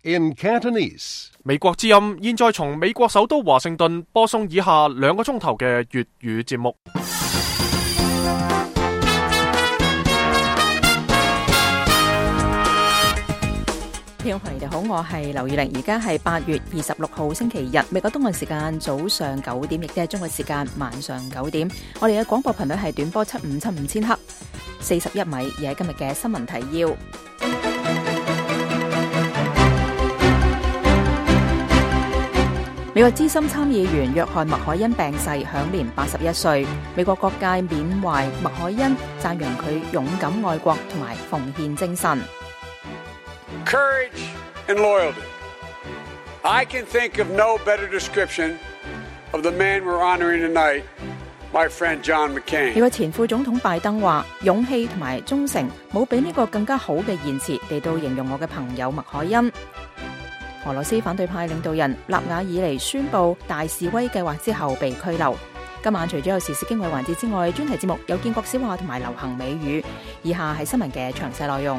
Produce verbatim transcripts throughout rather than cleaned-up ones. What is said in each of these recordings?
in Cantonese. 美國之音現在從美國首都華盛頓播送以下兩個鐘頭嘅粵語節目。 聽眾朋友哋好，我係劉宇玲，而家係八月二十六號星期日，美國東岸時間早上九點，亦即係中國時間晚上九點。我哋嘅廣播頻率係短波七五七五千赫，四十一米。而喺今日嘅新聞提要，美國資深參議員約翰麥凱恩病逝，享年八十一歲。美國各界緬懷麥凱恩，讚揚佢勇敢愛國同埋奉獻精神。 Courage and loyalty. I can think of no better description of the man we're honoring tonight, my friend John McCain. 美國前副總統拜登話：勇氣同埋忠誠冇比呢個更加好嘅言辭嚟到形容我嘅朋友麥凱恩。俄羅斯反對派領導人納瓦爾尼宣布大示威計劃之後被拘留。今晚除咗有時事經緯環節之外，專題節目有建國小話同埋流行美語。以下係新聞嘅詳細內容。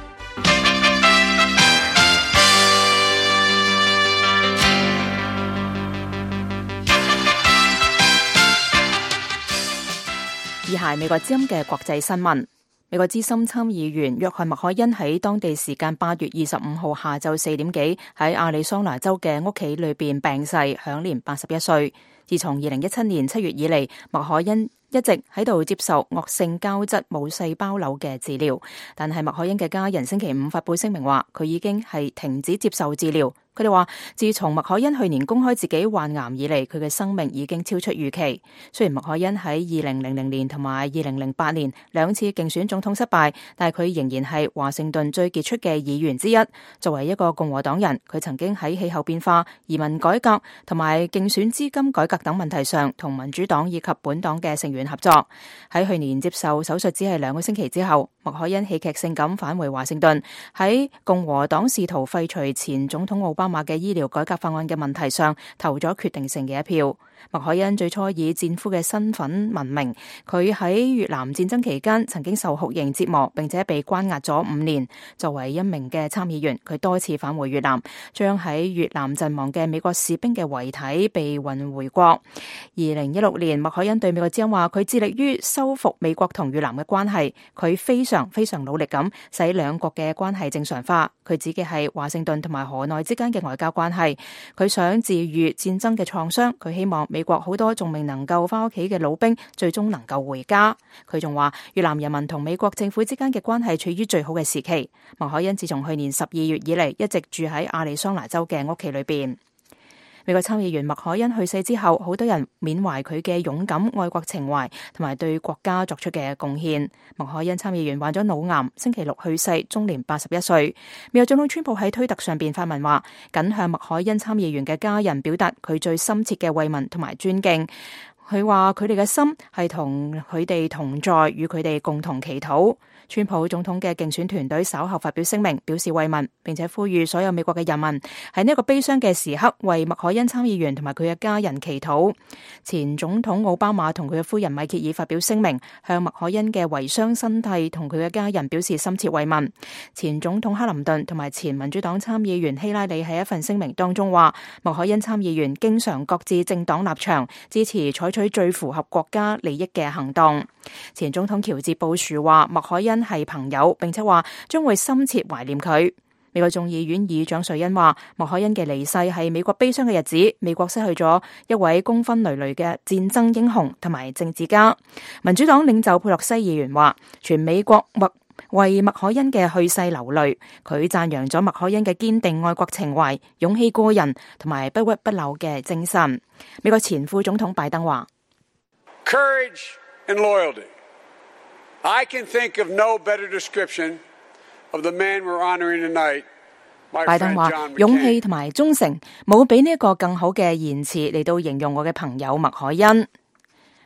以下係美國之音嘅國際新聞。美國資深參議員約翰麥凱恩喺當地時間八月二十五號下晝四點幾喺亞利桑那州嘅屋企裏邊病逝，享年八十一歲。自從二零一七年七月以嚟，麥凱恩一直喺度接受惡性膠質母細胞瘤嘅治療，但係麥凱恩嘅家人星期五發佈聲明話，佢已經係停止接受治療。佢哋話，自從麥凱恩去年公開自己患癌以嚟，佢嘅生命已經超出預期。雖然麥凱恩喺二零零零年同埋二零零八年兩次競選總統失敗，但係佢仍然係華盛頓最傑出嘅議員之一。作為一個共和黨人，佢曾經喺氣候變化、移民改革同埋競選資金改革等問題上同民主黨以及本黨嘅成員合作。喺去年接受手術只係兩個星期之後，麥凱恩戲劇性咁返回華盛頓，喺共和黨試圖廢除前總統奧巴馬嘅醫療改革法案嘅問題上投咗決定性嘅一票。麥凱恩最初以戰俘嘅身份聞名，佢喺越南戰爭期間曾經受酷刑折磨，並且被關押咗五年。作為一名嘅參議員，佢多次返回越南，將喺越南陣亡嘅美國士兵嘅遺體被運回國。二零一六年，麥凱恩對美國之音話，佢致力於修復美國同越南嘅關係，佢非常非常努力咁使兩國嘅關係正常化。佢指嘅係華盛頓同埋河內之間嘅外交關係。佢想治癒戰爭嘅創傷，佢希望美國好多仲未能夠翻屋企嘅老兵最終能夠回家。佢仲話，越南人民同美國政府之間嘅關係處於最好嘅時期。麥凱恩自從去年十二月以嚟一直住喺亞利桑那州嘅屋企裏邊。美國參議員麥凱恩去世之後，好多人緬懷佢嘅勇敢愛國情懷同埋對國家作出嘅貢獻。麥凱恩參議員患咗腦癌，星期六去世，終年八十一歲。美國總統川普喺推特上邊發文話，謹向麥凱恩參議員嘅家人表達佢最深切嘅慰問同埋尊敬。佢話佢哋嘅心係同佢哋同在，與佢哋共同祈禱。川普總統嘅競選團隊稍後發表聲明，表示慰問，並且呼籲所有美國嘅人民喺呢一個悲傷嘅時刻為麥凱恩參議員同埋佢嘅家人祈禱。前總統奧巴馬同佢嘅夫人米歇爾發表聲明，向麥凱恩嘅遺孀身體同佢嘅家人表示深切慰問。前總統克林頓同埋前民主黨參議員希拉里喺一份聲明當中話，麥凱恩參議員經常擱置政黨立場，支持採取最符合國家利益嘅行動。前總統喬治布殊話，麥凱恩係朋友，並且話將會深切懷念佢。美國眾議院議長瑞恩話，麥凱恩嘅離世係美國悲傷嘅日子，美國失去咗一位功勳累累嘅戰爭英雄同埋政治家。民主黨領袖佩洛西議員話，全美國默為麥凱恩嘅去世流淚，佢讚揚咗麥凱恩嘅堅定愛國情懷、勇氣過人同埋不屈不撓嘅精神。美國前副總統拜登話， Courage and loyalty. I can think of no better description of the man we're honoring tonight. 拜登話，勇氣同埋忠誠冇比呢一個更好嘅言辭嚟到形容我嘅朋友麥凱恩。美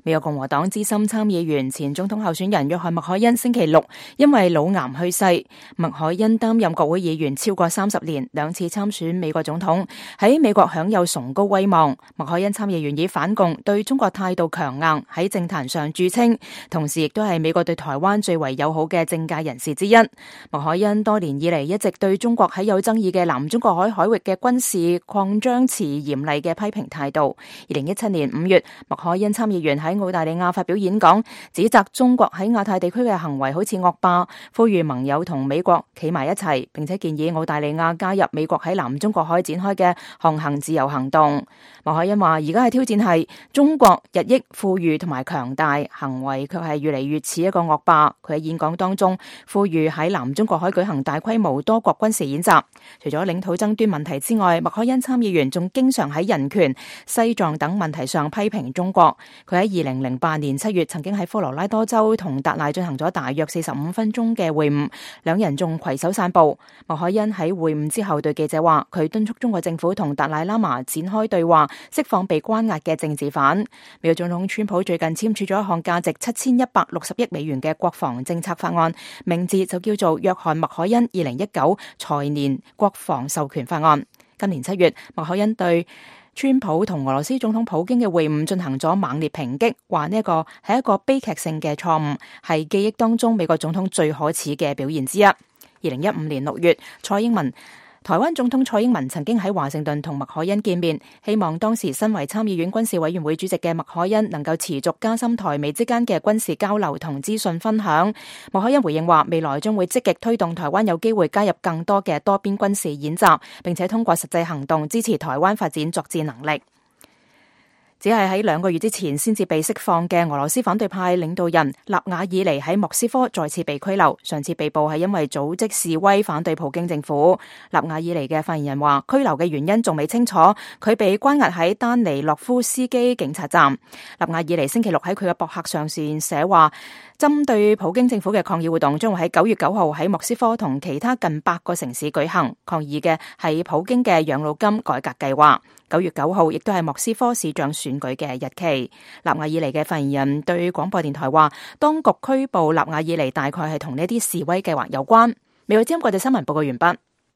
美國共和黨資深參議員前總統候選人約翰麥凱恩星期六因為腦癌去世。麥凱恩擔任國會議員超過三十年，兩次參選美國總統，喺美國享有崇高威望。麥凱恩參議員以反共、對中國態度強硬喺政壇上著稱，同時亦都係美國對台灣最為友好嘅政界人士之一。麥凱恩多年以嚟一直對中國喺有爭議嘅南中國海海域嘅軍事擴張持嚴厲嘅批評態度。二零一七年五月，麥凱恩參議員喺澳大利亞發表演講，指責中國喺亞太地區嘅行為好似惡霸，呼籲盟友同美國企埋一齊，並且建議澳大利亞加入美國喺南中國海展開嘅航行自由行動。麥凱恩話：而家嘅挑戰係中國日益富裕同埋強大，行為卻係越嚟越似一個惡霸。佢喺演講當中呼籲喺南中國海舉行大規模多國軍事演習。除咗領土爭端問題之外，麥凱恩參議員仲經常喺人權、西藏等問題上批評中國。佢喺二零零八年七月曾經喺科羅拉多州同達賴進行咗大約四十五分鐘嘅會晤，兩人仲攜手散步。麥凱恩喺會晤之後對記者話：佢敦促中國政府同達賴喇嘛展開對話，釋放被關押嘅政治犯。美國總統川普最近簽署咗一項價值七千一百六十億美元嘅國防政策法案，名字就叫做約翰麥凱恩二零一九財年國防授權法案。今年七月，麥凱恩對川普同俄羅斯總統普京嘅會晤進行咗猛烈抨擊，話呢一個係一個悲劇性嘅錯誤，係記憶當中美國總統最可恥嘅表現之一。二零一五年六月，蔡英文台灣總統蔡英文曾經喺華盛頓同麥凱恩見面，希望當時身為參議院軍事委員會主席嘅麥凱恩能夠持續加深台美之間嘅軍事交流同資訊分享。麥凱恩回應話，未來將會積極推動台灣有機會加入更多嘅多邊軍事演習，並且通過實際行動支持台灣發展作戰能力。只係喺兩個月之前先至被釋放嘅俄羅斯反對派領導人納瓦爾尼喺莫斯科再次被拘留，上次被捕係因為組織示威反對普京政府。納瓦爾尼嘅發言人話，拘留嘅原因仲未清楚，佢被關押喺丹尼洛夫斯基警察站。納瓦爾尼星期六喺佢嘅博客上線寫話，針對普京政府嘅抗議活動將會喺九月九號喺莫斯科同其他近百個城市舉行，抗議嘅係普京嘅養老金改革計劃。九月九號亦都係莫斯科市長選舉嘅日期。納瓦爾尼嘅發言人對廣播電台話，當局拘捕納瓦爾尼大概係同呢啲示威計劃有關。美國之音國際新聞報告完畢。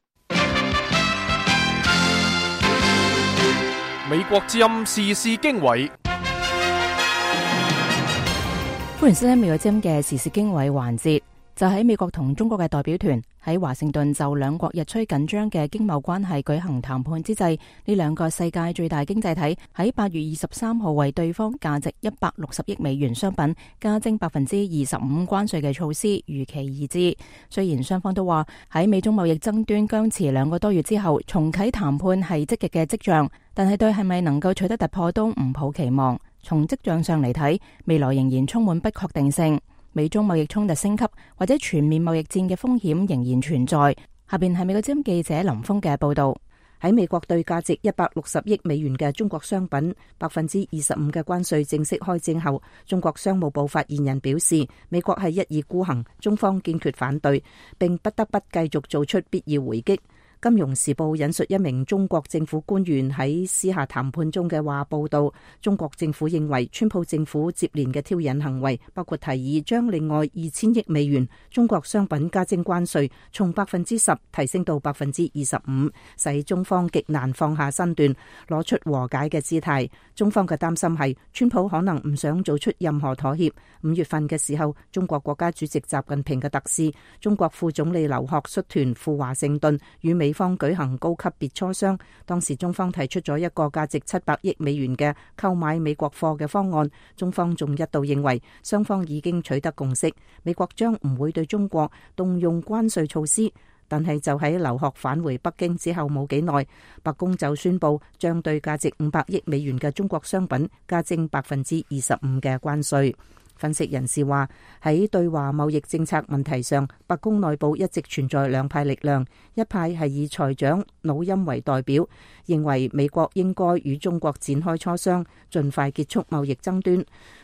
美國之音時事經緯， 歡迎收聽美國之音嘅時事經緯環節。就喺美國同中國嘅代表團喺華盛頓就兩國日趨緊張嘅經貿關係舉行談判之際，呢兩個世界最大經濟體喺八月二十三號為對方價值一百六十億美元商品加徵百分之二十五關稅嘅措施如期而至。雖然雙方都話喺美中貿易爭端僵持兩個多月之後重啟談判係積極嘅跡象，但係對係咪能夠取得突破都唔抱期望。從跡象上嚟睇，未來仍然充滿不確定性。美中貿易衝突升級或者全面貿易戰嘅風險仍然存在。下邊係美國之音記者林峰嘅報道。 喺美國對價值一百六十億美元嘅中國商品百分之二十五嘅關稅正式開徵後，中國商務部發言人表示，美國係一意孤行，中方堅決反對，並不得不繼續做出必要回擊。金融時報引述一名中國政府官員喺私下談判中嘅話報道，中國政府認為川普政府接連嘅挑釁行為，包括提議將另外二千億美元中國商品加徵關稅從百分之十提升到百分之二十五，使中方極難放下身段，攞出和解嘅姿態。中方嘅擔心係川普可能唔想做出任何妥協。五月份嘅時候，中國國家主席習近平嘅特使、中國副總理劉鶴率團赴華盛頓與美方舉行高級別磋商，當時中方提出咗一個價值七百億美元嘅購買美國貨嘅方案，中方仲一度認為雙方已經取得共識，美國將唔會對中國動用關稅措施。但係就喺劉鶴返回北京之後冇幾耐，白宮就宣布將對價值五百億美元嘅中國商品加徵百分之二十五嘅關稅。分析人士話，喺對華貿易政策問題上，白宮內部一直存在兩派力量，一派係以財長努欽為代表，認為美國應該與中國展開磋商，盡快結束貿易爭端。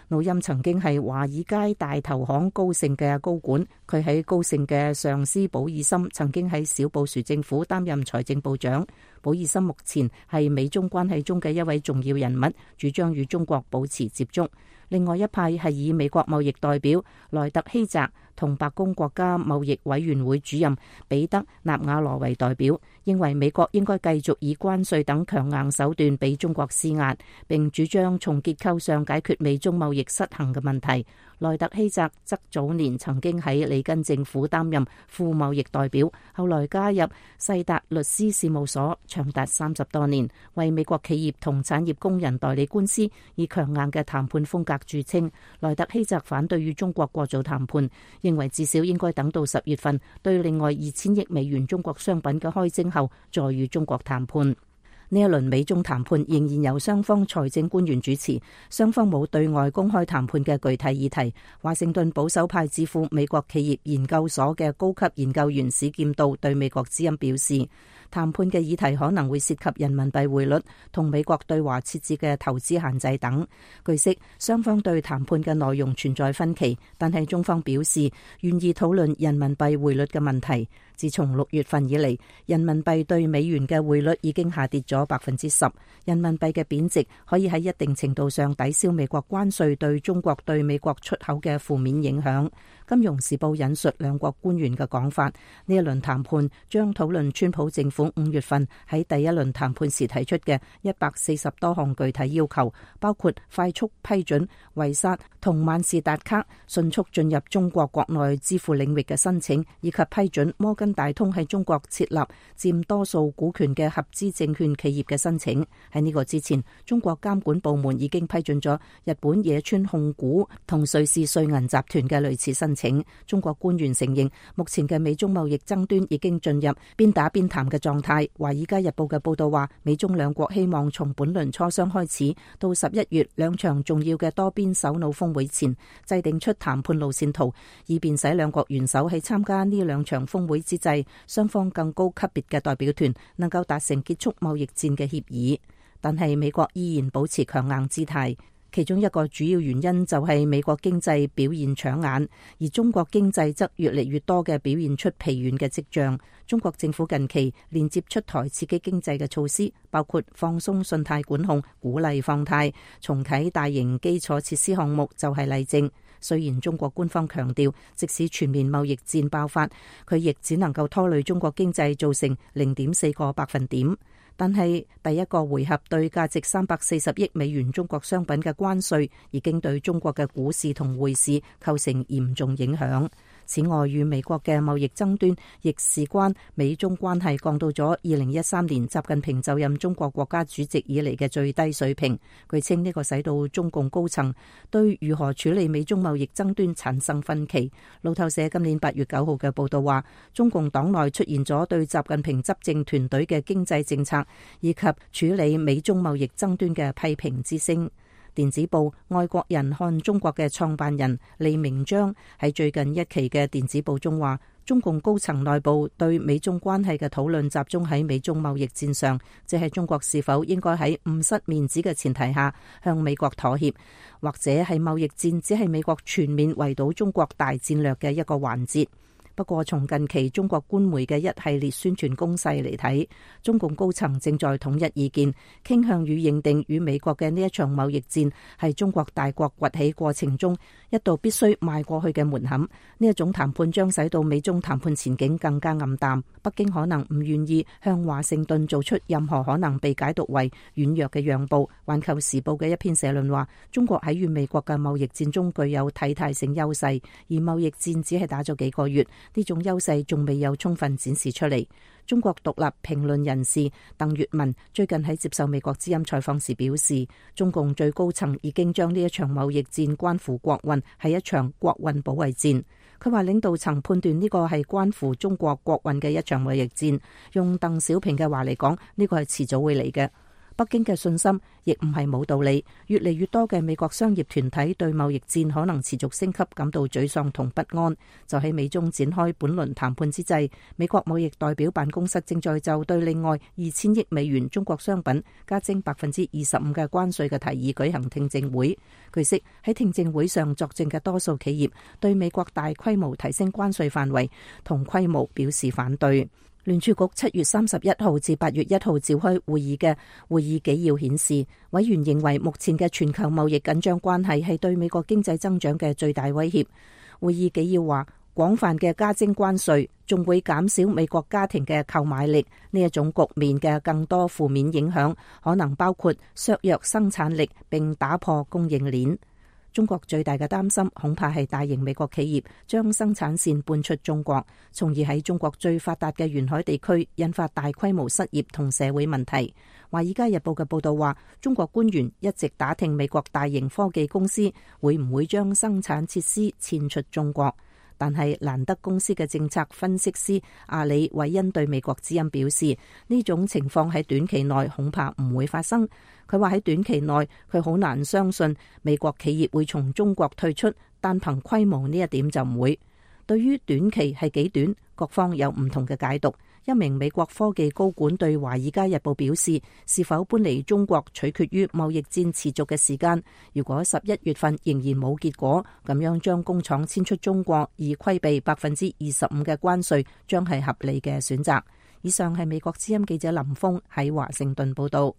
努欽曾經係華爾街大投行高盛嘅高管，佢喺高盛嘅上司保爾森曾經喺小布殊政府擔任財政部長。保爾森目前係美中關係中嘅一位重要人物，主張與中國保持接觸。另外一派係以美國貿易代表萊特希澤同白宮國家貿易委員會主任彼得納瓦羅為代表，認為美國應該繼續以關稅等強硬手段俾中國施壓，並主張從結構上解決美中貿易失衡嘅問題。萊特希澤則早年曾經喺里根政府擔任副貿易代表，後來加入世達律師事務所，長達三十多年，為美國企業同產業工人代理官司，以強硬嘅談判風格著稱。萊特希澤反對與中國過早談判，認為至少應該等到十月份對另外二千億美元中國商品嘅開徵後，再與中國談判。呢一輪美中談判仍然由雙方財政官員主持，雙方冇對外公開談判嘅具體議題。華盛頓保守派智庫美國企業研究所嘅高級研究員史劍道對美國之音表示，談判嘅議題可能會涉及人民幣匯率同美國對華設置嘅投資限制等。據悉，雙方對談判嘅內容存在分歧，但係中方表示願意討論人民幣匯率嘅問題。自從六月份以嚟，人民幣對美元嘅匯率已經下跌咗百分之十。人民幣嘅貶值可以喺一定程度上抵消美國關稅對中國對美國出口嘅負面影響。金融時報引述兩國官員嘅講法，呢一輪談判將討論川普政府五月份喺第一輪談判時提出嘅一百四十多項具體要求，包括快速批准維薩同萬事達卡迅速進入中國國內支付領域嘅申請，以及批准摩根大通喺中國設立佔多數股權嘅合資證券企業嘅申請。喺呢個之前，中國監管部門已經批准咗日本野村控股同瑞士瑞銀集團嘅類似申請。中國官員承認，目前嘅美中貿易爭端已經進入邊打邊談嘅狀態。華爾街日報嘅報道話，美中兩國希望從本輪磋商開始到十一月兩場重要嘅多邊首腦峰會前，制定出談判路線圖，以便使兩國元首喺參加呢兩場峰會之際，雙方更高級別嘅代表團能夠達成結束貿易戰嘅協議。但係美國依然保持強硬姿態。其中一個主要原因就係美國經濟表現搶眼，而中國經濟則越嚟越多嘅表現出疲軟嘅跡象。中國政府近期連接出台刺激經濟嘅措施，包括放鬆信貸管控、鼓勵放貸、重啟大型基礎設施項目就係例證。雖然中國官方強調，即使全面貿易戰爆發，佢亦只能夠拖累中國經濟造成零點四個百分點。但係第一個回合對價值三百四十億美元中國商品嘅關稅，已經對中國嘅股市同匯市構成嚴重影響。此外，與美國嘅貿易爭端亦事關美中關係降到咗二零一三年習近平就任中國國家主席以嚟嘅最低水平。據稱呢個使到中共高層對如何處理美中貿易爭端產生分歧。路透社今年八月九號嘅報道話，中共黨內出現咗對習近平執政團隊嘅經濟政策以及處理美中貿易爭端嘅批評之聲。電子報《外國人看中國》嘅創辦人李明章喺最近一期嘅電子報中話，中共高層內部對美中關係嘅討論集中喺美中貿易戰上，即係中國是否應該喺唔失面子嘅前提下向美國妥協，或者係貿易戰只係美國全面圍堵中國大戰略嘅一個環節。不過，從近期中國官媒嘅一系列宣傳攻勢嚟睇，中共高層正在統一意見，傾向於認定與美國嘅呢一場貿易戰係中國大國崛起過程中一道必須邁過去嘅門檻。呢一種談判將使到美中談判前景更加暗淡。北京可能唔願意向華盛頓做出任何可能被解讀為軟弱嘅讓步。環球時報嘅一篇社論話，中國喺與美國嘅貿易戰中具有體態性優勢，而貿易戰只係打咗幾個月。呢種優勢仲未有充分展示出嚟。中國獨立評論人士鄧月文最近喺接受美國之音採訪時表示，中共最高層已經將呢一場貿易戰關乎國運，係一場國運保衛戰。佢話領導層判斷呢個係關乎中國國運嘅一場貿易戰。用鄧小平嘅話嚟講，呢個係遲早會嚟嘅。 北京嘅信心亦唔係冇道理。越嚟越多嘅美國商業團體對貿易戰可能持續升級感到沮喪同不安。就喺美中展開本輪談判之際，美國貿易代表辦公室正在就對另外二千億美元中國商品加徵百分之二十五嘅關稅嘅提議舉行聽證會。據悉喺聽證會上作證嘅多數企業對美國大規模提升關稅範圍同規模表示反對。聯儲局七月三十一號至八月一號召開會議嘅會議紀要顯示，委員認為目前嘅全球貿易緊張關係係對美國經濟增長嘅最大威脅。會議紀要話，廣泛嘅加徵關稅仲會減少美國家庭嘅購買力，呢一種局面嘅更多負面影響可能包括削弱生產力並打破供應鏈。中國最大嘅擔心恐怕係大型美國企業將生產線搬出中國，從而喺中國最發達嘅沿海地區引發大規模失業同社會問題。華爾街日報嘅報道話，中國官員一直打聽美國大型科技公司會唔會將生產設施遷出中國。但係蘭德公司嘅政策分析師阿里韋恩對美國之音表示，呢種情況喺短期內恐怕唔會發生。佢話喺短期內佢好難相信美國企業會從中國退出，單憑規模呢一點就唔會。對於短期係幾短，各方有唔同嘅解讀。一名美國科技高管對《華爾街日報》表示，是否搬離中國取決於貿易戰持續嘅時間。如果十一月份仍然冇結果，咁樣將工廠遷出中國而規避百分之二十五嘅關稅，將係合理嘅選擇。以上係美國之音記者林峰喺華盛頓報道。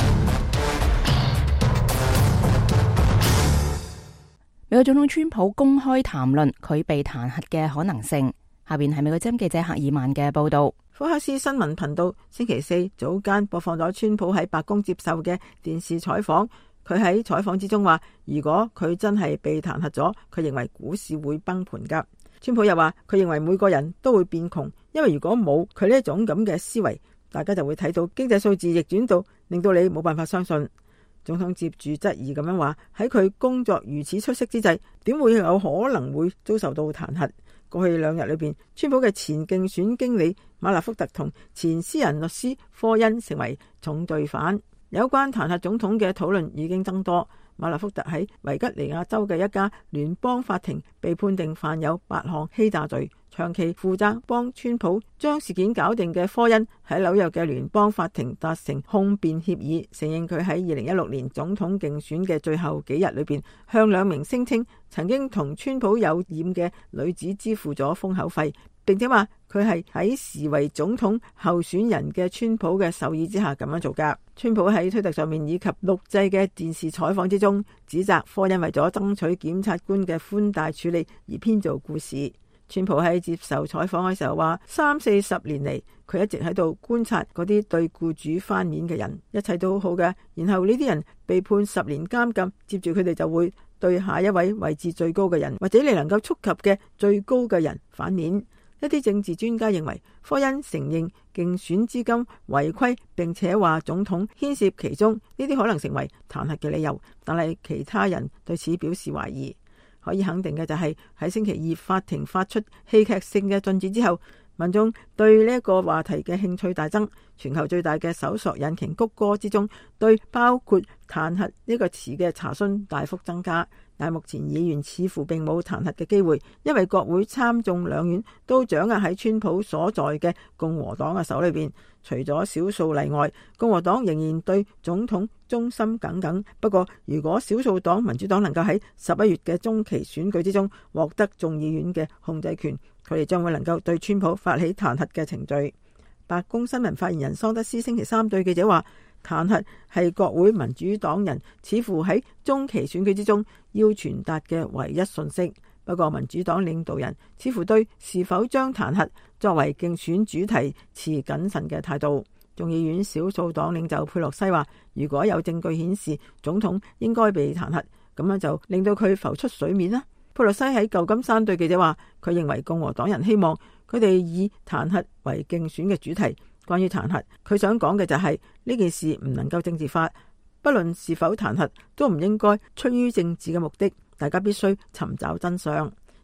美國總統川普公開談論佢被彈劾嘅可能性。下邊係美國之音記者赫爾曼嘅報道。 福克斯新聞頻道星期四早間播放咗川普喺白宮接受嘅電視採訪。佢喺採訪之中話，如果佢真係被彈劾咗，佢認為股市會崩盤噶。川普又話，佢認為每個人都會變窮，因為如果冇佢呢一種咁嘅思維，大家就會睇到經濟數字逆轉到令到你冇辦法相信。總統接住質疑咁樣話，喺佢工作如此出色之際，點會有可能會遭受到彈劾？過去兩日裏邊，川普嘅前競選經理馬納福特同前私人律師科恩成為重罪犯。有關彈劾總統嘅討論已經增多。馬納福特喺維吉尼亞州嘅一家聯邦法庭被判定犯有八項欺詐罪。長期負責幫川普將事件搞定嘅科恩喺紐約嘅聯邦法庭達成控辯協議，承認佢喺二零一六年總統競選嘅最後幾日裏邊，向兩名聲稱曾經同川普有染嘅女子支付咗封口費，並且話佢係喺時為總統候選人嘅川普嘅授意之下咁樣做噶。川普喺推特上面以及錄製嘅電視採訪之中，指責科恩為咗爭取檢察官嘅寬大處理而編造故事。川普喺接受採訪嘅時候話，三四十年嚟，佢一直喺度觀察嗰啲對僱主翻面嘅人，一切都好好嘅。然後呢啲人被判十年監禁，接住佢哋就會對下一位位置最高嘅人，或者你能夠觸及嘅最高嘅人反面。一啲政治專家認為，科恩承認競選資金違規，並且話總統牽涉其中，呢啲可能成為彈劾嘅理由，但係其他人對此表示懷疑。可以肯定嘅就係喺星期二法庭發出戲劇性嘅進展之後，民眾對呢一個話題嘅興趣大增。全球最大嘅搜索引擎谷歌之中，對包括彈劾呢個詞嘅查詢大幅增加。但係目前議員似乎並冇彈劾嘅機會，因為國會參眾兩院都掌握喺川普所在嘅共和黨嘅手裏邊。除咗少數例外，共和黨仍然對總統忠心耿耿。不過，如果少數黨民主黨能夠喺十一月嘅中期選舉之中獲得眾議院嘅控制權，佢哋將會能夠對川普發起彈劾嘅程序。白宮新聞發言人桑德斯星期三對記者話，彈劾係國會民主黨人似乎喺中期選舉之中要傳達嘅唯一訊息。不過民主黨領導人似乎對是否將彈劾作為競選主題持謹慎嘅態度。眾議院少數黨領袖佩洛西話，如果有證據顯示總統應該被彈劾，咁樣就令到佢浮出水面啦。佩洛西喺舊金山對記者話，佢認為共和黨人希望佢哋以彈劾為競選嘅主題。關於彈劾，佢想講嘅就係呢件事唔能夠政治化，不論是否彈劾都唔應該出於政治嘅目的，大家必須尋找真相。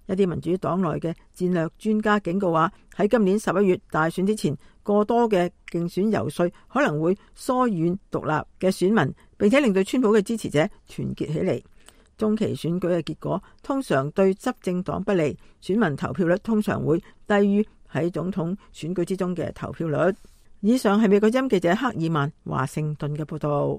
一啲民主黨內嘅戰略專家警告話，喺今年十一月大選之前，過多嘅競選遊說可能會疏遠獨立嘅選民，並且令到川普嘅支持者團結起嚟。中期選舉嘅結果通常對執政黨不利，選民投票率通常會低於喺總統選舉之中嘅投票率。以上係美國之音記者克爾曼華盛頓嘅報道。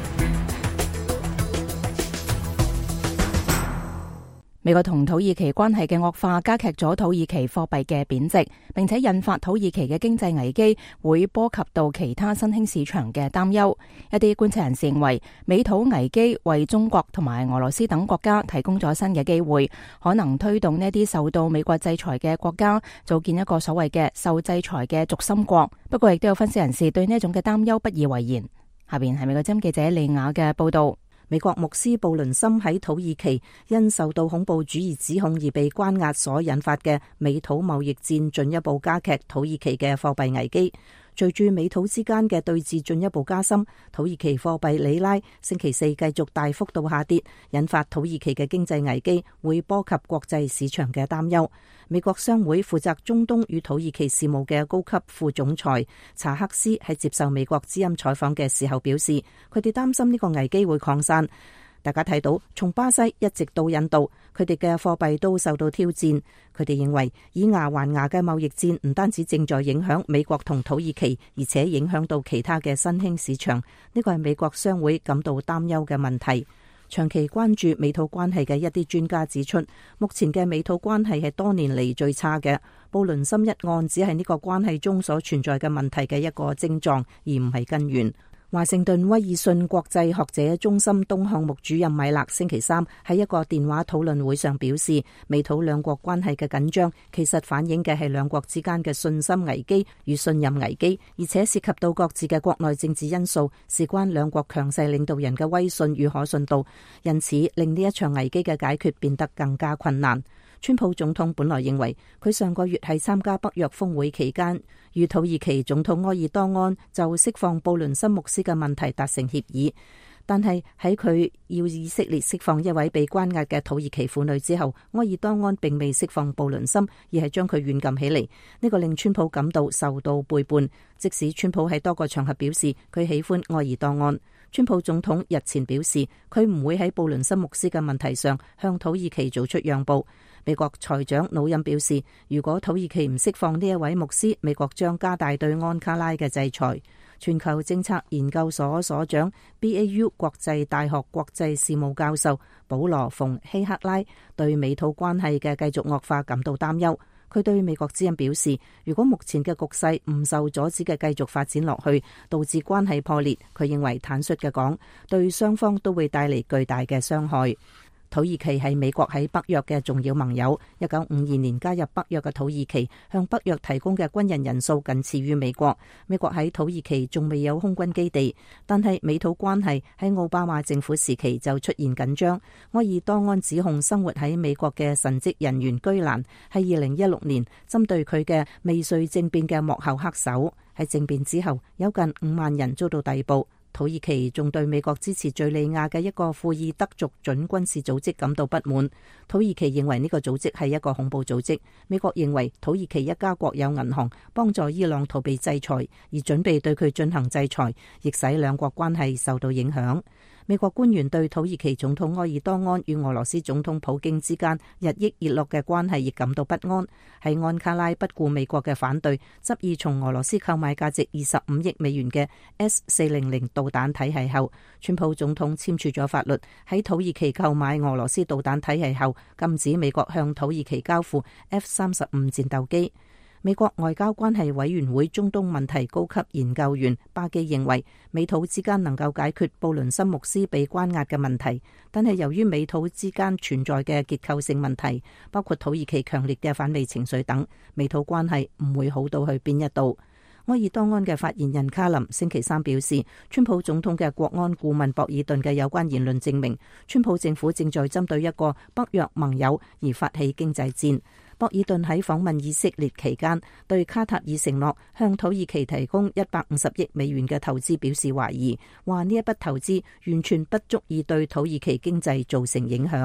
美國同土耳其關係嘅惡化加劇咗土耳其貨幣嘅貶值，並且引發土耳其嘅經濟危機，會波及到其他新興市場嘅擔憂。一啲觀察人士認為，美土危機為中國同埋俄羅斯等國家提供咗新嘅機會，可能推動呢啲受到美國制裁嘅國家組建一個所謂嘅受制裁嘅軸心國。不過，亦都有分析人士對呢一種嘅擔憂不以為然。下邊係美國之音記者利雅嘅報道。美國牧師布倫森喺土耳其因受到恐怖主義指控而被關押所引發嘅美土貿易戰進一步加劇土耳其嘅貨幣危機。隨住美土之間嘅對峙進一步加深，土耳其貨幣里拉星期四繼續大幅度下跌，引發土耳其嘅經濟危機，會波及國際市場嘅擔憂。美國商會負責中東與土耳其事務嘅高級副總裁查克斯喺接受美國之音採訪嘅時候表示，佢哋擔心呢個危機會擴散。大家睇到，從巴西一直到印度，佢哋嘅貨幣都受到挑戰。佢哋認為以牙還牙嘅貿易戰唔單止正在影響美國同土耳其，而且影響到其他嘅新興市場。呢個係美國商會感到擔憂嘅問題。長期關注美土關係嘅一啲專家指出，目前嘅美土關係係多年嚟最差嘅。布倫森一案只係呢個關係中所存在嘅問題嘅一個症狀，而唔係根源。華盛頓威爾遜國際學者中心東項目主任米勒星期三喺一個電話討論會上表示，美土兩國關係嘅緊張其實反映嘅係兩國之間嘅信心危機與信任危機，而且涉及到各自嘅國內政治因素，事關兩國強勢領導人嘅威信與可信度，因此令呢一場危機嘅解決變得更加困難。川普總統本來認為佢上個月喺參加北約峰會期間，與土耳其總統埃爾多安就釋放布倫森牧師嘅問題達成協議，但係喺佢要以色列釋放一位被關押嘅土耳其婦女之後，埃爾多安並未釋放布倫森，而係將佢軟禁起嚟。呢個令川普感到受到背叛，即使川普喺多個場合表示佢喜歡埃爾多安。川普總統日前表示，佢唔會喺布倫森牧師嘅問題上向土耳其做出讓步。美國財長努欽表示，如果土耳其唔釋放呢一位牧師，美國將加大對安卡拉嘅制裁。全球政策研究所所長 B A U 國際大學國際事務教授保羅馮希克拉對美土關係嘅繼續惡化感到擔憂。佢對美國之音表示，如果目前嘅局勢唔受阻止嘅繼續發展落去，導致關係破裂，佢認為坦率嘅講，對雙方都會帶嚟巨大嘅傷害。土耳其係美國喺北約嘅重要盟友。一九五二年加入北約嘅土耳其，向北約提供嘅軍人人數僅次於美國。美國喺土耳其仲未有空軍基地，但係美土關係喺奧巴馬政府時期就出現緊張。埃爾多安指控生活喺美國嘅神職人員居蘭喺二零一六年針對佢嘅未遂政變嘅幕後黑手。喺政變之後，有近五萬人遭到逮捕。土耳其仲對美國支持敘利亞嘅一個庫爾德族準軍事組織感到不滿。土耳其認為呢個組織係一個恐怖組織。美國認為土耳其一家國有銀行幫助伊朗逃避制裁，而準備對佢進行制裁，亦使兩國關係受到影響。美國官員對土耳其總統埃爾多安與俄羅斯總統普京之間日益熱絡嘅關係亦感到不安。喺安卡拉不顧美國嘅反對，執意從俄羅斯購買價值二十五億美元嘅 S 四零零導彈體系後，川普總統簽署咗法律，喺土耳其購買俄羅斯導彈體系後，禁止美國向土耳其交付 F 三十五戰鬥機。美國外交關係委員會中東問題高級研究員巴基認為，美土之間能夠解決布倫森牧師被關押嘅問題，但係由於美土之間存在嘅結構性問題，包括土耳其強烈嘅反美情緒等，美土關係唔會好到去邊一度。埃爾多安嘅發言人卡林星期三表示，川普總統嘅國安顧問博爾頓嘅有關言論證明，川普政府正在針對一個北約盟友而發起經濟戰。博爾頓喺訪問以色列期間，對卡塔爾承諾向土耳其提供一百五十億美元嘅投資表示懷疑，話呢一筆投資完全不足以對土耳其經濟造成影響。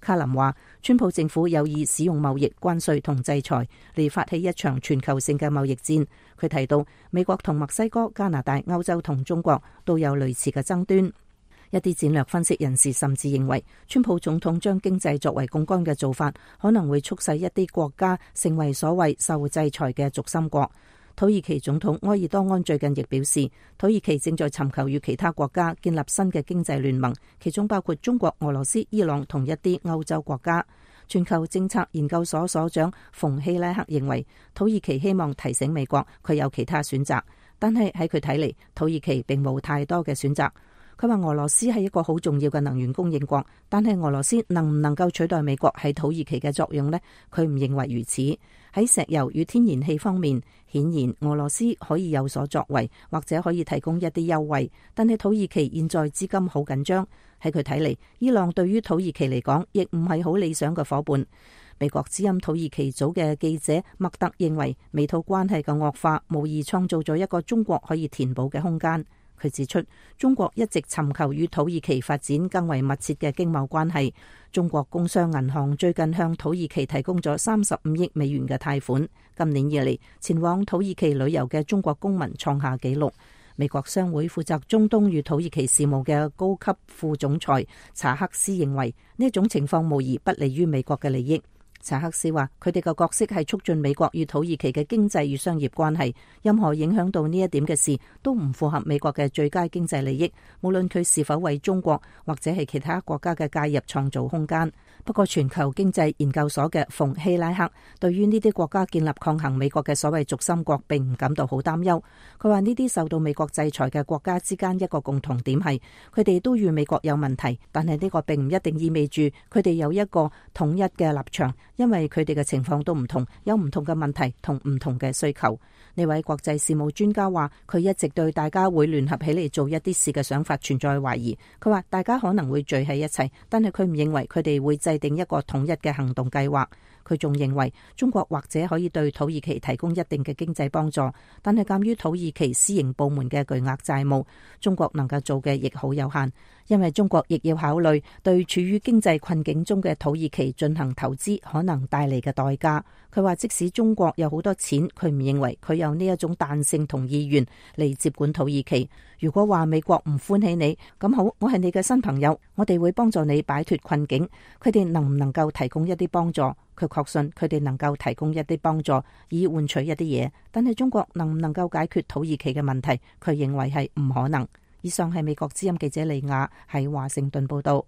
卡林話，川普政府有意使用貿易關稅同制裁嚟發起一場全球性嘅貿易戰。佢提到，美國同墨西哥、加拿大、歐洲同中國都有類似嘅爭端。一啲戰略分析人士甚至認為，川普總統將經濟作為槓桿嘅做法，可能會促使一啲國家成為所謂受制裁嘅軸心國。土耳其總統埃爾多安最近亦表示，土耳其正在尋求與其他國家建立新嘅經濟聯盟，其中包括中國、俄羅斯、伊朗同一啲歐洲國家。全球政策研究所所長馮希拉克認為，土耳其希望提醒美國佢有其他選擇，但係喺佢睇嚟，土耳其並冇太多嘅選擇。佢話俄羅斯係一個好重要嘅能源供應國，但係俄羅斯能唔能夠取代美國喺土耳其嘅作用呢？佢唔認為如此。喺石油與天然氣方面，顯然俄羅斯可以有所作為，或者可以提供一啲優惠，但係土耳其現在資金好緊張。喺佢睇嚟，伊朗對於土耳其嚟講亦唔係好理想嘅夥伴。美國之音土耳其組嘅記者麥特認為，美土關係嘅惡化無疑創造咗一個中國可以填補嘅空間。佢指出，中國一直尋求與土耳其發展更為密切嘅經貿關係。中國工商銀行最近向土耳其提供咗三十五億美元嘅貸款。今年以嚟，前往土耳其旅遊嘅中國公民創下紀錄。美國商會負責中東與土耳其事務嘅高級副總裁查克斯認為，呢種情況無疑不利於美國嘅利益。查克斯話，佢哋嘅角色係促進美國與土耳其嘅經濟與商業關係，任何影響到呢一點嘅事都唔符合美國嘅最佳經濟利益，無論佢是否為中國或者係其他國家嘅介入創造空間。不過，全球經濟研究所嘅馮希拉克對於呢啲國家建立抗衡美國嘅所謂軸心國並唔感到好擔憂。佢話呢啲受到美國制裁嘅國家之間一個共同點係，佢哋都與美國有問題，但係呢個並唔一定意味住佢哋有一個統一嘅立場，因為佢哋嘅情況都唔同，有唔同嘅問題同唔同嘅需求。呢位國際事務專家話，佢一直對大家會聯合起嚟做一啲事嘅想法存在懷疑。佢話大家可能會聚喺一齊，但係佢唔認為佢哋會制定一個統一嘅行動計劃。佢仲認為中國或者可以對土耳其提供一定嘅經濟幫助，但係鑑於土耳其私營部門嘅巨額債務，中國能夠做嘅亦好有限，因為中國亦要考慮對處於經濟困境中嘅土耳其進行投資可能帶嚟嘅代價。佢話即使中國有好多錢，佢唔認為佢有呢一種彈性同意願嚟接管土耳其。如果話美國唔歡喜你，咁好，我係你嘅新朋友，我哋會幫助你擺脫困境。佢哋能唔能夠提供一啲幫助？佢確信佢哋能夠提供一啲幫助，以換取一啲嘢。但係中國能唔能夠解決土耳其嘅問題？佢認為係唔可能。以上係美國之音記者李雅喺華盛頓報道。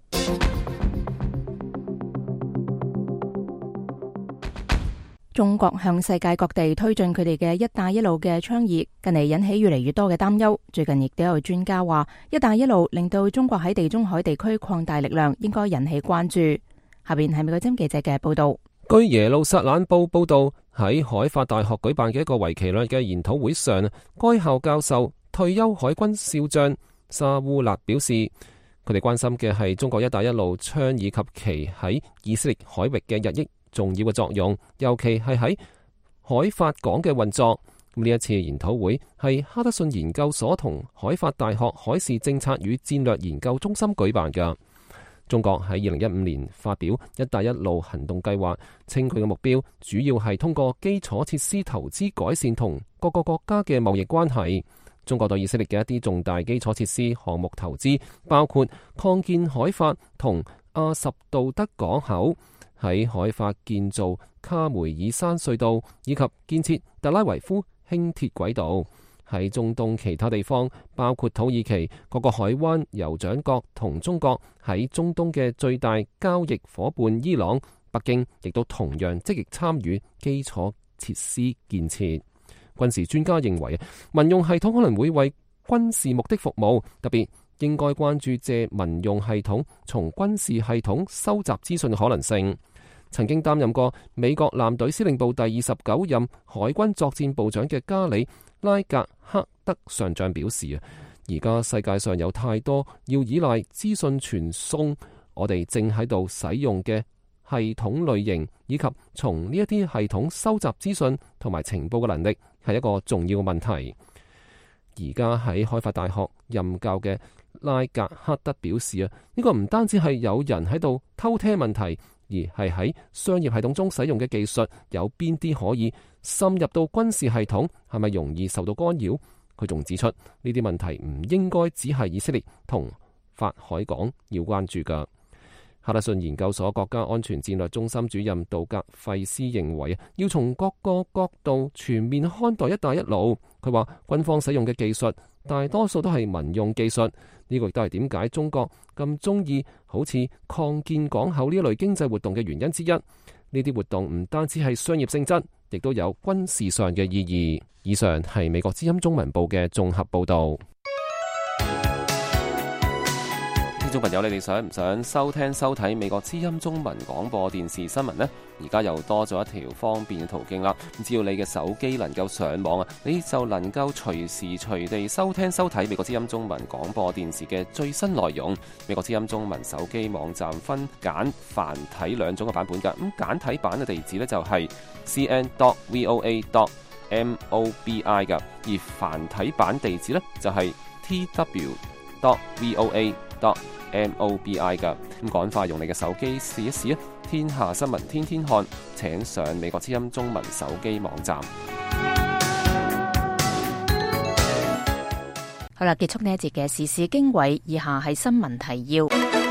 中國向世界各地推進佢哋嘅一帶一路嘅倡議，近嚟引起越嚟越多嘅擔憂。最近亦都有專家話，一帶一路令到中國喺地中海地區擴大力量，應該引起關注。下邊係美國之音記者嘅報道。 據耶路撒冷報報道，喺海法大學舉辦嘅一個為期兩日嘅研討會上，該校教授退休海軍少將沙烏納表示，佢哋關心嘅係中國一帶一路倡議及其喺以色列海域嘅日益重要嘅作用，尤其係喺海法港嘅運作。呢一次研討會係哈德遜研究所同海法大學海事政策與戰略研究中心舉辦嘅。中國喺二零一五年發表一帶一路行動計劃，稱佢嘅目標主要係通過基礎設施投資改善同各個國家嘅貿易關係。中國對以色列嘅一啲重大基礎設施項目投資，包括擴建海法同阿什杜德港口，喺海法建造卡梅爾山隧道，以及建設特拉維夫輕鐵軌道。喺中東其他地方，包括土耳其、各個海灣、酋長國同中國喺中東嘅最大交易夥伴伊朗、北京亦都同樣積極參與基礎設施建設。軍事專家認為，民用系統可能會為軍事目的服務，特別應該關注借民用系統從軍事系統收集資訊嘅可能性。曾經擔任過美國艦隊司令部第二十九任海軍作戰部長嘅加里拉格克德上將表示啊，而家世界上有太多要依賴資訊傳送，我哋正喺度使用嘅系統類型以及從呢一啲系統收集資訊同埋情報嘅能力係一個重要嘅問題。 而家喺開發大學任教嘅拉格克德表示啊，呢個唔單止係有人喺度偷聽問題，而係喺商業系統中使用嘅技術有邊啲可以滲入到軍事系統，係咪容易受到干擾？佢仲指出呢啲問題唔應該只係以色列同法海港要關注㗎。哈德遜研究所國家安全戰略中心主任杜格費斯認為，要從各個角度全面看待一帶一路。佢話軍方使用嘅技術大多數都係民用技術，呢個亦都係點解中國咁中意好似擴建港口呢一類經濟活動嘅原因之一。呢啲活動唔單止係商業性質，亦都有軍事上嘅意義。以上係美國之音中文部嘅綜合報道。聽眾朋友，你哋想唔想收聽收睇美國之音中文廣播電視新聞呢？而家又多咗一條方便嘅途徑啦。只要你嘅手機能夠上網啊，你就能夠隨時隨地收聽收睇美國之音中文廣播電視嘅最新內容。美國之音中文手機網站分簡繁體兩種嘅版本㗎。咁簡體版嘅地址呢，就係 c n dot voa dot mobi 㗎，而繁體版地址呢，就係 t w dot voa dot mobi 噶。咁趕快用你嘅手機試一試啊！天下新聞天天看，請上美國之音中文手機網站。 好啦，結束呢一節嘅時事經緯，以下係新聞提要。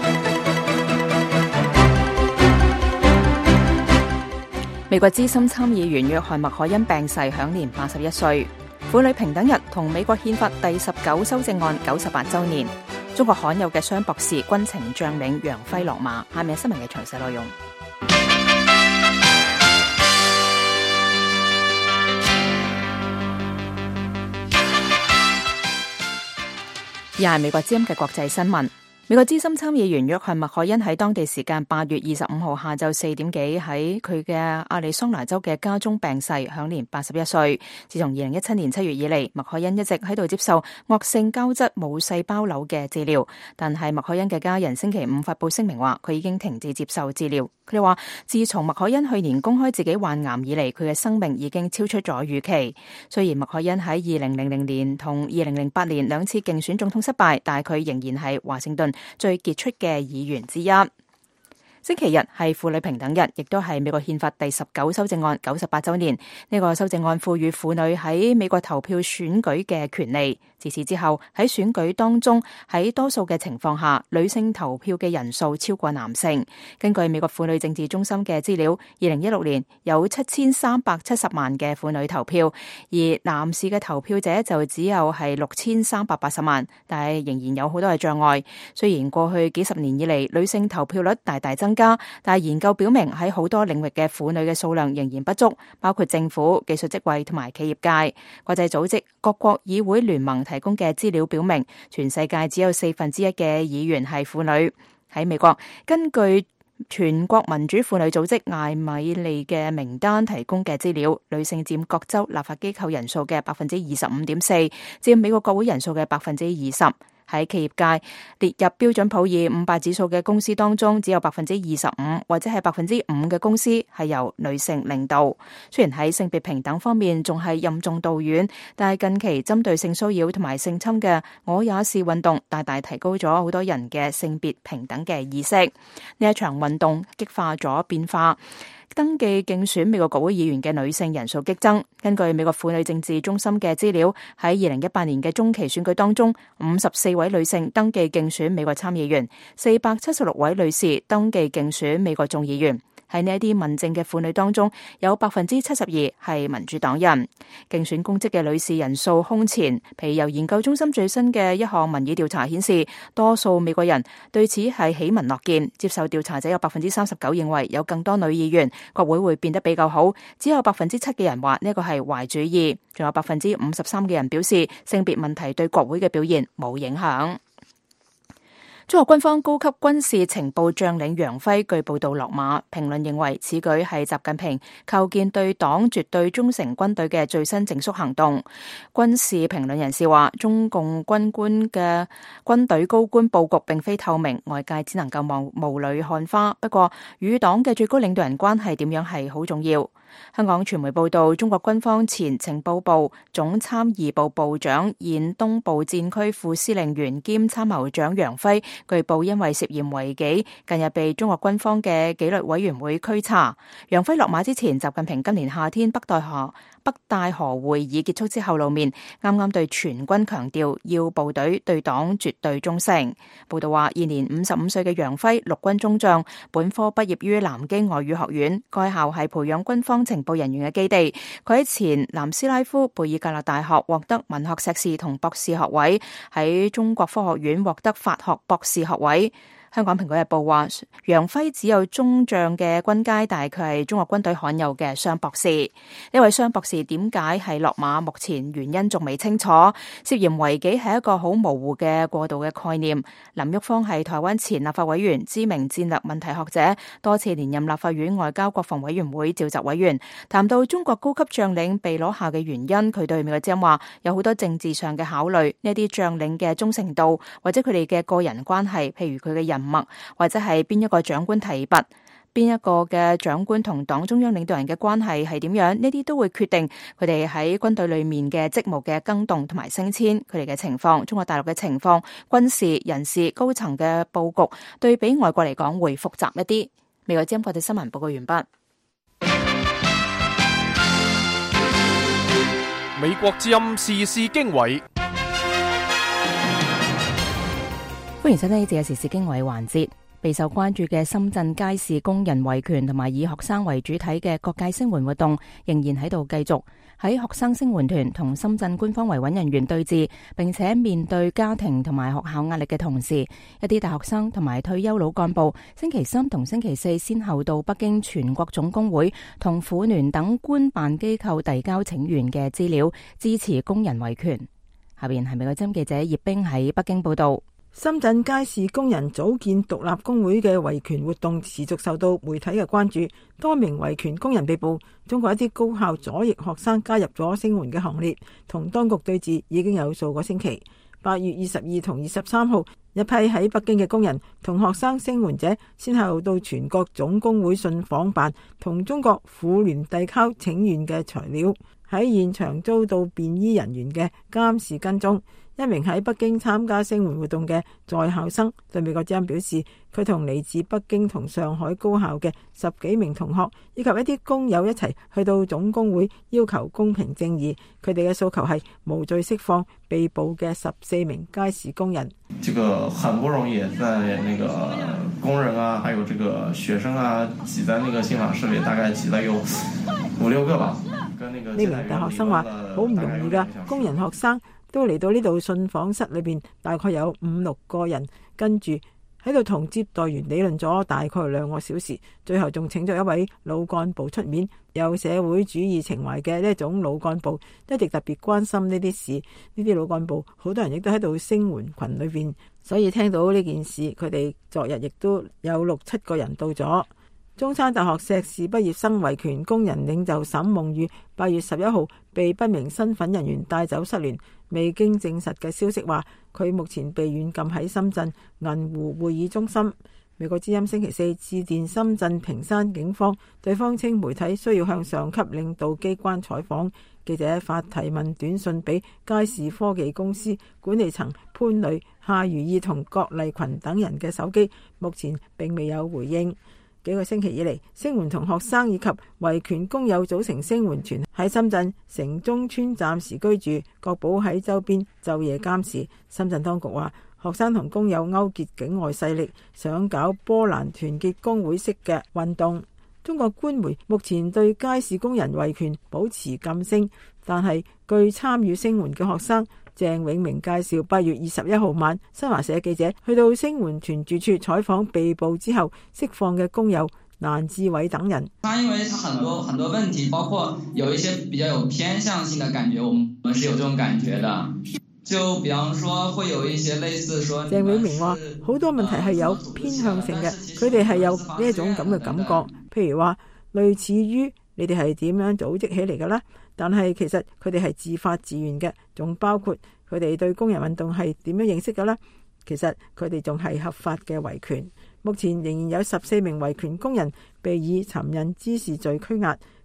美國資深參議員約翰麥凱恩病逝，享年八十一歲。婦女平等日同美國憲法第十九修正案九十八週年。中國罕有嘅雙博士軍情將領楊輝落馬。下面係新聞嘅詳細內容。以下係美國之音嘅國際新聞。美國資深參議員約翰麥凱恩喺當地時間八月二十五號下晝四點幾喺佢嘅亞利桑那州嘅家中病逝，享年八十一歲。自從二零一七年七月以嚟，麥凱恩一直喺度接受惡性膠質母細胞瘤嘅治療，但係麥凱恩嘅家人星期五發佈聲明話，佢已經停止接受治療。佢哋話，自從麥凱恩去年公開自己患癌以嚟，佢嘅生命已經超出咗預期。雖然麥凱恩喺二零零零年同二零零八年兩次競選總統失敗，但係佢仍然係華盛頓最傑出嘅議員之一。星期日係婦女平等日，亦都係美國憲法第十九修正案九十八週年。呢個修正案賦予婦女喺美國投票選舉嘅權利。自此之後，喺選舉當中，喺多數嘅情況下，女性投票嘅人數超過男性。根據美國婦女政治中心嘅資料，二零一六年有七千三百七十萬嘅婦女投票，而男士嘅投票者就只有係六千三百八十萬，但係仍然有好多嘅障礙。雖然過去幾十年以嚟，女性投票率大大增加，但係研究表明喺好多領域嘅婦女嘅數量仍然不足，包括政府、技術職位同埋企業界。國際組織、各國議會聯盟提供嘅資料表明，全世界只有四分之一嘅議員係婦女。喺美國，根據全國民主婦女組織艾米利嘅名單提供嘅資料，女性佔各州立法機構人數嘅百分之二十五點四，佔美國國會人數嘅百分之二十。喺企業界列入標準普爾五百指數嘅公司當中，只有百分之二十五或者係百分之五嘅公司係由女性領導。雖然喺性別平等方面仲係任重道遠，但係近期針對性騷擾同埋性侵嘅我也是運動，大大提高咗好多人嘅性別平等嘅意識。呢一場運動激化咗變化。登記競選美國國會議員嘅女性人數激增。根據美國婦女政治中心嘅資料，喺二零一八年嘅中期選舉當中，五十四位女性登記競選美國參議員，四百七十六位女士登記競選美國眾議員。喺呢一啲民政嘅婦女當中，有百分之七十二係民主黨人。競選公職嘅女士人數空前。皮尤研究中心最新嘅一項民意調查顯示，多數美國人對此係喜聞樂見。接受調查者有百分之三十九認為有更多女議員，國會會變得比較好。只有百分之七嘅人話呢個係壞主意。仲有百分之五十三嘅人表示性別問題對國會嘅表現冇影響。中國軍方高級軍事情報將領楊輝據報道落馬，評論認為此舉係習近平構建對黨絕對忠誠軍隊嘅最新整肅行動。軍事評論人士話，中共軍官嘅軍隊高官佈局並非透明，外界只能夠望霧裏看花。不過與黨嘅最高領導人關係點樣係好重要。 香港傳媒報道，中國軍方前情報部總參議部部長、現東部戰區副司令員兼參謀長楊輝，據報因為涉嫌違紀，近日被中國軍方嘅紀律委員會驅查。楊輝落馬之前，習近平今年夏天北戴河北戴河會議結束之後露面，啱啱對全軍強調要部隊對黨絕對忠誠。報道話，現年五十五歲嘅楊輝，陸軍中將，本科畢業於南京外語學院，該校係培養軍方情報人員嘅基地。佢喺前南斯拉夫貝爾格勒大學獲得文學碩士同博士學位，喺中國科學院獲得法學博士學位。香港蘋果日報話，楊輝只有中將嘅軍階，但係佢係中國軍隊罕有嘅雙博士。呢位雙博士點解係落馬？目前原因仲未清楚。涉嫌違紀係一個好模糊嘅過渡嘅概念。林旭芳係台灣前立法委員、知名戰略問題學者，多次連任立法院外交國防委員會召集委員。談到中國高級將領被攞下嘅原因，佢對美國之音話有好多政治上嘅考慮，呢啲將領嘅忠誠度或者佢哋嘅個人關係，譬如佢嘅人或者係邊一個長官提拔，邊一個嘅長官同黨中央領導人嘅關係係點樣，呢啲都會決定佢哋喺軍隊裏面嘅職務嘅更動同埋升遷，佢哋嘅情況，中國大陸嘅情況，軍事人士高層嘅佈局，對比外國嚟講會複雜一啲。美國之音國際新聞報告完畢。 美國之音時事經緯。 歡迎收聽呢節嘅時事經緯環節。備受關注嘅深圳街市工人維權同埋以學生為主體嘅各界聲援活動仍然喺度繼續。喺學生聲援團同深圳官方維穩人員對峙，並且面對家庭同埋學校壓力嘅同時，一啲大學生同埋退休老幹部星期三同星期四先後到北京全國總工會同婦聯等官辦機構遞交請願嘅資料，支持工人維權。下邊係美國之音記者葉冰喺北京報道。 深圳街市工人組建獨立工會嘅維權活動持續受到媒體嘅關注，多名維權工人被捕。中國一啲高校左翼學生加入咗聲援嘅行列，同當局對峙已經有數個星期。八月二十二同二十三號，一批喺北京嘅工人同學生聲援者先後到全國總工會信訪辦同中國婦聯遞交請願嘅材料，喺現場遭到便衣人員嘅監視跟蹤。一名喺北京參加聲援活動嘅在校生對美國之音表示，佢同嚟自北京同上海高校嘅十幾名同學以及一啲工友一齊去到總工會要求公平正義。佢哋嘅訴求係無罪釋放被捕嘅十四名街市工人。 這個很不容易，在那個工人啊，還有這個學生啊，擠在那個信訪室裏，大概擠了有五六個吧。呢名大學生話好唔容易噶，工人學生都嚟到呢度信訪室裏邊，大概有五六個人，跟住喺度同接待員理論咗大概兩個小時，最後仲請咗一位老幹部出面，有社會主義情懷嘅呢一種老幹部，一直特別關心呢啲事。呢啲老幹部好多人亦都喺度聲援群裏邊，所以聽到呢件事，佢哋昨日亦都有六七個人到咗。中山大學碩士畢業生維權工人領袖沈夢雨八月十一號被不明身份人員帶走失聯，未經證實嘅消息話佢目前被軟禁喺深圳銀湖會議中心。美國之音星期四致電深圳坪山警方，對方稱媒體需要向上級領導機關採訪。記者發提問短信俾佳視科技公司管理層潘磊、夏如意同郭麗群等人嘅手機，目前並未有回應。幾個星期以嚟，聲援同學生以及維權工友組成聲援團喺深圳城中村暫時居住，確保喺周邊晝夜監視。深圳當局話，學生同工友勾結境外勢力，想搞波蘭團結工會式嘅運動。中國官媒目前對街市工人維權保持噤聲，但係據參與聲援嘅學生鄭永明介紹，八月二十一號晚，新華社記者去到聲援團住處採訪被捕之後釋放嘅工友蘭志偉等人。 他因為他很多很多問題，包括有一些比較有偏向性的感覺，我們是有這種感覺的。就比方說，會有一些類似說， 鄭永明話好多問題係有偏向性嘅，佢哋係有呢一種咁嘅感覺，譬如話類似於你哋係點樣組織起嚟嘅啦，但係其實佢哋係自發自願嘅，仲包括佢哋對工人運動係點樣認識嘅啦。其實佢哋仲係合法嘅維權。目前仍然有十四名維權工人被以尋釁滋事罪拘押，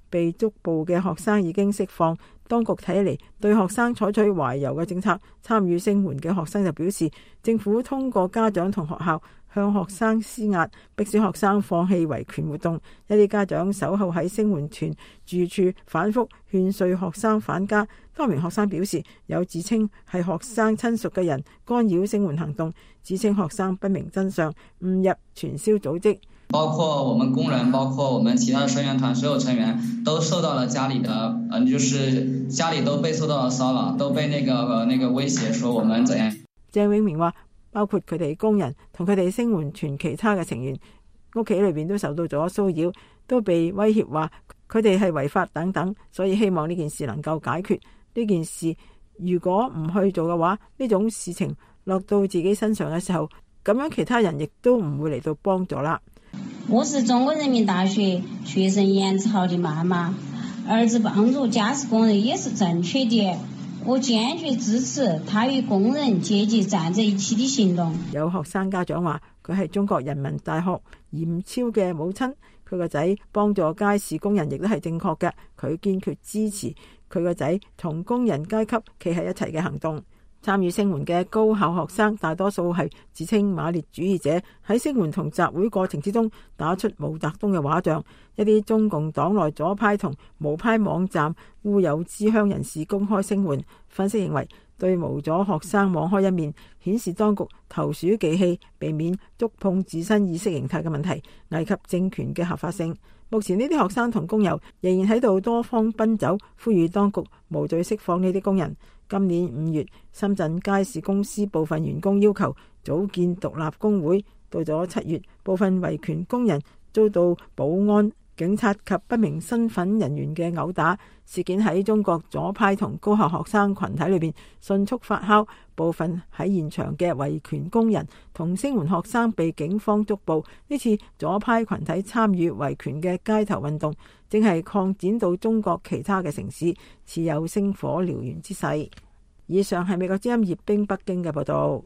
被捉捕嘅學生已經釋放。當局睇嚟對學生採取懷柔嘅政策。參與聲援嘅學生就表示，政府通過家長同學校向學生施壓，迫使學生放棄維權活動。一啲家長守候喺聲援團住處，反覆勸說學生返家。多名學生表示，有自稱係學生親屬嘅人干擾聲援行動，指稱學生不明真相，誤入傳銷組織。 包括我們工人，包括我們其他聲援團所有成員都受到了家裏的，嗯，就是家裏都被受到了騷擾，都被那個、呃、那個威脅，說我們怎樣。 鄭永明話，包括佢哋工人同佢哋聲援團其他嘅成員，屋企裏邊都受到咗騷擾，都被威脅話佢哋係違法等等，所以希望呢件事能夠解決。呢件事如果唔去做嘅話，呢種事情落到自己身上嘅時候，咁樣其他人亦都唔會嚟到幫助啦。 我是中國人民大學學生嚴志豪的媽媽，兒子幫助家事工人也是正確的，我堅決支持他與工人階級站在一起的行動。 有學生家長話，佢係中國人民大學嚴超嘅母親，佢個仔幫助街市工人亦都係正確嘅，佢堅決支持佢個仔同工人階級企喺一齊嘅行動。參與聲援嘅高校學生大多數係自稱馬列主義者，喺聲援同集會過程之中打出毛澤東嘅畫像。一啲中共黨內左派同無派網站烏有之鄉人士公開聲援。分析認為，對無咗學生網開一面，顯示當局投鼠忌器，避免觸碰自身意識形態嘅問題，危及政權嘅合法性。目前呢啲學生同工友仍然喺度多方奔走，呼籲當局無罪釋放呢啲工人。今年五月，深圳街市公司部分員工要求組建獨立工會，到咗七月，部分維權工人遭到保安、警察及不明身份人員嘅毆打。事件喺中國左派同高校學生群體裏邊迅速發酵，部分喺現場嘅維權工人同聲援學生被警方捉捕。呢次左派群體參與維權嘅街頭運動正係擴展到中國其他嘅城市，似有星火燎原之勢。以上係美國之音葉冰北京嘅報道。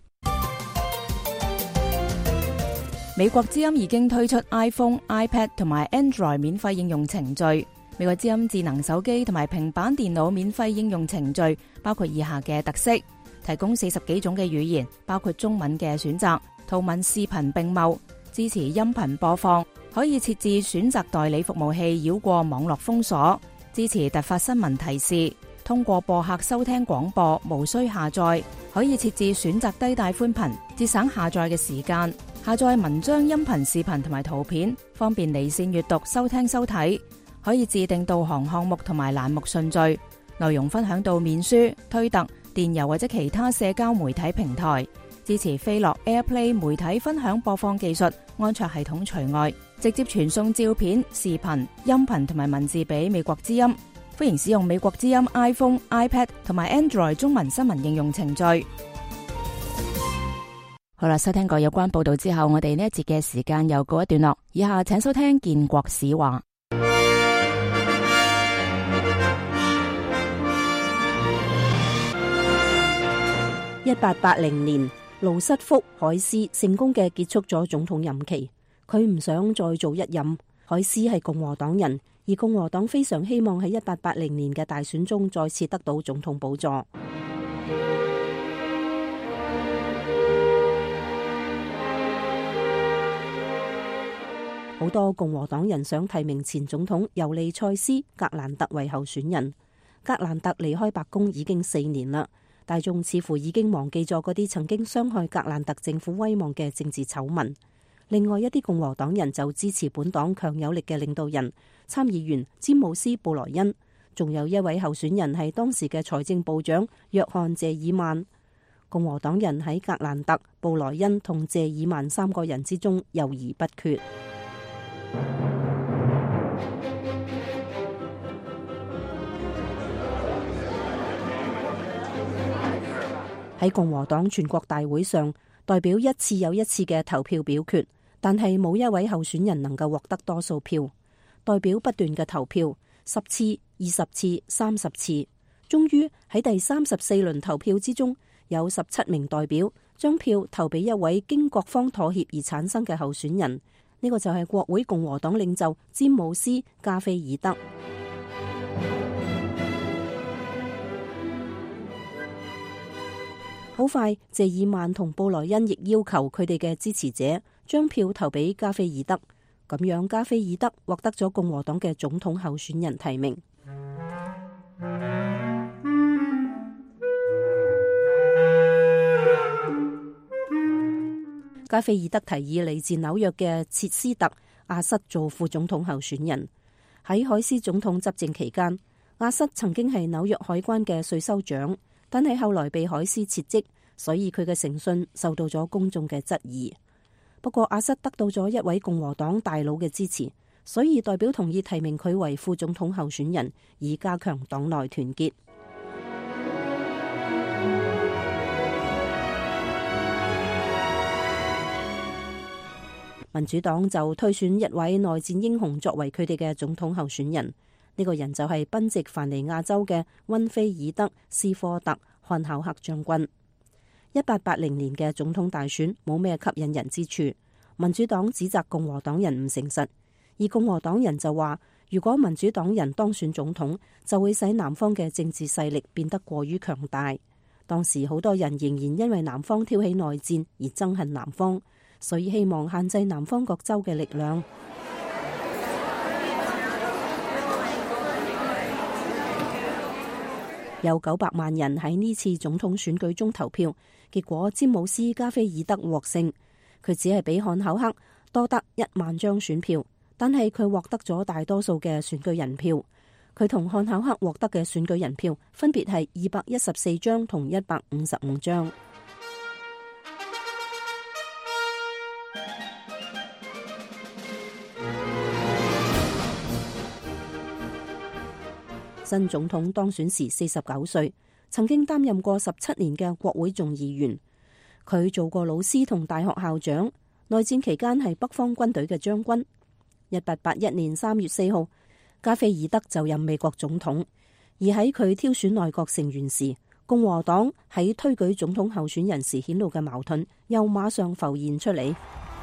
美國之音已經推出 iPhone、iPad 同埋 Android 免費應用程序。美國之音智能手機同埋平板電腦免費應用程序包括以下嘅特色：提供四十幾種嘅語言，包括中文嘅選擇，圖文視頻並茂，支持音頻播放，可以設置選擇代理服務器繞過網絡封鎖，支持突發新聞提示，通過播客收聽廣播，無需下載，可以設置選擇低帶寬頻，節省下載嘅時間，下載文章、音頻、視頻同埋圖片，方便離線閱讀、收聽、收睇，可以自定導航項目同埋欄目順序，內容分享到面書、推特、電郵或者其他社交媒體平台，支持飛樂 AirPlay 媒體分享播放技術，安卓系統除外，直接傳送照片、視頻、音頻同埋文字俾美國之音。歡迎使用美國之音 iPhone、iPad 同埋 Android 中文新聞應用程序。好啦，收聽過有關報道之後，我哋呢一節嘅時間又告一段落。以下請收聽建國史話。 一八八零年，盧瑟福海斯成功嘅結束咗總統任期，佢唔想再做一任。海斯係共和黨人，而共和黨非常希望喺一八八零年嘅大選中再次得到總統寶座。好多共和黨人想提名前總統尤利塞斯·格蘭特為候選人。格蘭特離開白宮已經四年啦，大眾似乎已經忘記咗嗰啲曾經傷害格蘭特政府威望嘅政治醜聞。另外一啲共和黨人就支持本黨強有力嘅領導人參議員詹姆斯·布萊恩，仲有一位候選人係當時嘅財政部長約翰·謝爾曼。共和黨人喺格蘭特、布萊恩同謝爾曼三個人之中猶豫不決。喺共和黨全國大會上，代表一次又一次嘅投票表決，但係冇一位候選人能夠獲得多數票。代表不斷嘅投票，十次、二十次、三十次，終於喺第三十四輪投票之中，有十七名代表將票投俾一位經各方妥協而產生嘅候選人。呢個就係國會共和黨領袖詹姆斯·加菲爾德。 好快，謝爾曼同布萊恩亦要求佢哋嘅支持者將票投俾加菲爾德，咁樣加菲爾德獲得咗共和黨嘅總統候選人提名。加菲爾德提議嚟自紐約嘅切斯特·阿瑟做副總統候選人。喺海斯總統執政期間，阿瑟曾經係紐約海關嘅稅收長，但係後來被海斯撤職，所以佢嘅誠信受到咗公眾嘅質疑。不過阿瑟得到咗一位共和黨大佬嘅支持，所以代表同意提名佢為副總統候選人，以加強黨內團結。民主黨就推選一位內戰英雄作為佢哋嘅總統候選人，呢、這個人就係賓夕凡尼亞州嘅溫菲爾德·斯科特·漢考克將軍。一八八零年嘅總統大選冇咩吸引人之處，民主黨指責共和黨人唔誠實，而共和黨人就話，如果民主黨人當選總統，就會使南方嘅政治勢力變得過於強大。當時好多人仍然因為南方挑起內戰而憎恨南方，所以希望限制南方各州嘅力量。有九百萬人喺呢次總統選舉中投票，結果詹姆斯·加菲爾德獲勝。佢只係比漢考克多得一萬張選票，但係佢獲得咗大多數嘅選舉人票。佢同漢考克獲得嘅選舉人票分別係二百一十四張同一百五十五張。新總統當選時四十九歲，曾經擔任過十七年嘅國會眾議員。佢做過老師同大學校長，內戰期間係北方軍隊嘅將軍。一八八一年三月四號，加菲爾德就任美國總統。而喺佢挑選內閣成員時，共和黨喺推舉總統候選人時顯露嘅矛盾又馬上浮現出嚟。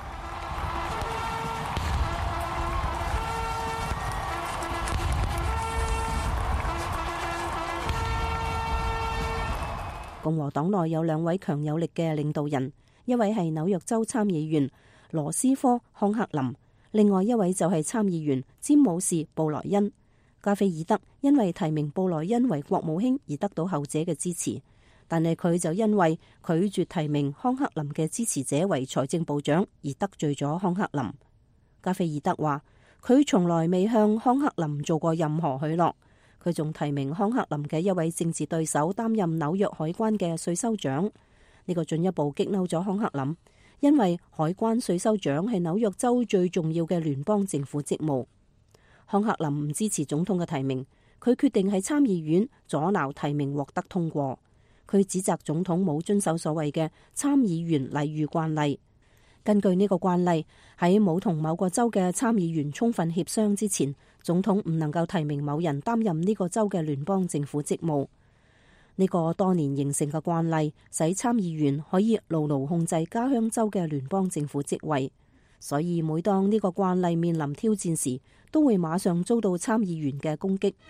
共和黨內有兩位強有力嘅領導人，一位係紐約州參議員羅斯科·康克林，另外一位就係參議員詹姆士·布萊恩。加菲爾德因為提名布萊恩為國務卿而得到後者嘅支持，但係佢就因為拒絕提名康克林嘅支持者為財政部長而得罪咗康克林。加菲爾德話佢從來未向康克林做過任何許諾。佢仲提名康克林嘅一位政治對手擔任紐約海關嘅稅收長，呢個進一步激嬲咗康克林，因為海關稅收長係紐約州最重要嘅聯邦政府職務。康克林唔支持總統嘅提名，佢決定喺參議院阻撓提名獲得通過。佢指責總統冇遵守所謂嘅參議員禮遇慣例。根據呢個慣例，喺冇同某個州嘅參議員充分協商之前，總統唔能夠提名某人擔任呢個州嘅聯邦政府職務。呢個多年形成嘅慣例，使參議員可以牢牢控制家鄉州嘅聯邦政府職位。所以每當呢個慣例面臨挑戰時，都會馬上遭到參議員嘅攻擊。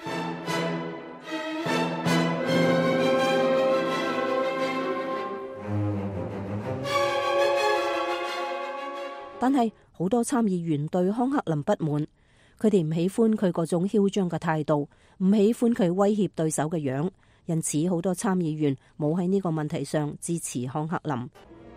但係好多參議員對康克林不滿，佢哋唔喜歡佢嗰種囂張嘅態度，唔喜歡佢威脅對手嘅樣，因此好多參議員冇喺呢個問題上支持康克林。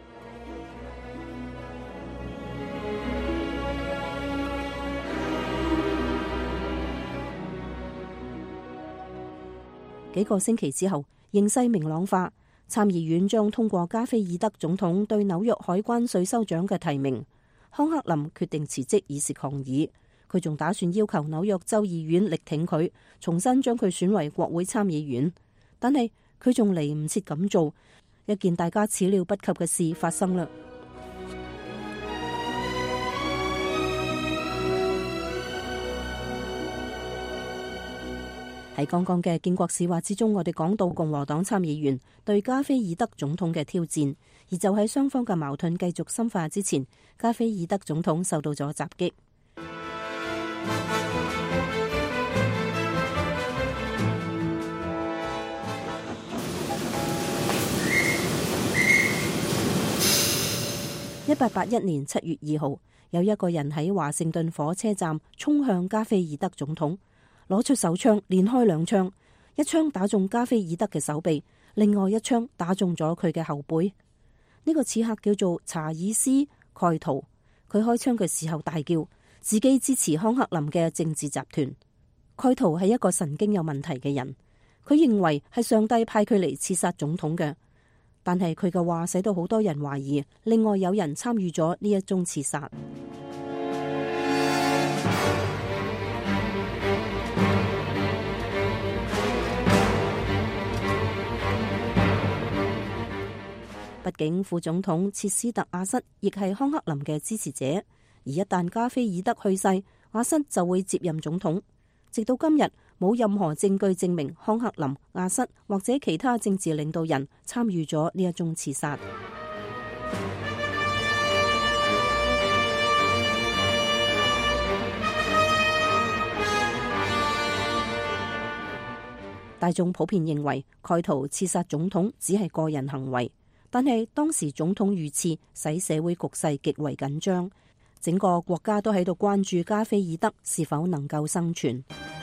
幾個星期之後，形勢明朗化，參議院將通過加菲爾德總統對紐約海關稅收長嘅提名。康克林決定辭職以示抗議，佢仲打算要求紐約州議院力挺佢，重新將佢選為國會參議員。但係佢仲嚟唔切咁做，一件大家始料不及嘅事發生啦。喺剛剛嘅建國史話之中，我哋講到共和黨參議員對加菲爾德總統嘅挑戰，而就喺雙方嘅矛盾繼續深化之前，加菲爾德總統受到咗襲擊。 一八八一年七月二號，有一個人喺華盛頓火車站衝向加菲爾德總統，攞出手槍連開兩槍，一槍打中加菲爾德嘅手臂，另外一槍打中咗佢嘅後背。呢個刺客叫做查爾斯·蓋圖，佢開槍嘅時候大叫自己支持康克林嘅政治集團。蓋圖係一個神經有問題嘅人，佢認為係上帝派佢嚟刺殺總統嘅，但係佢嘅話使到好多人懷疑另外有人參與咗呢一宗刺殺。畢竟副總統切斯特亞瑟亦係康克林嘅支持者，而一旦加菲爾德去世，亞瑟就會接任總統。直到今日，冇任何證據證明康克林、亞瑟或者其他政治領導人參與咗呢一宗刺殺。大眾普遍認為蓋圖刺殺總統只係個人行為，但係當時總統遇刺，使社會局勢極為緊張。整個國家都喺度關注加菲爾德是否能夠生存。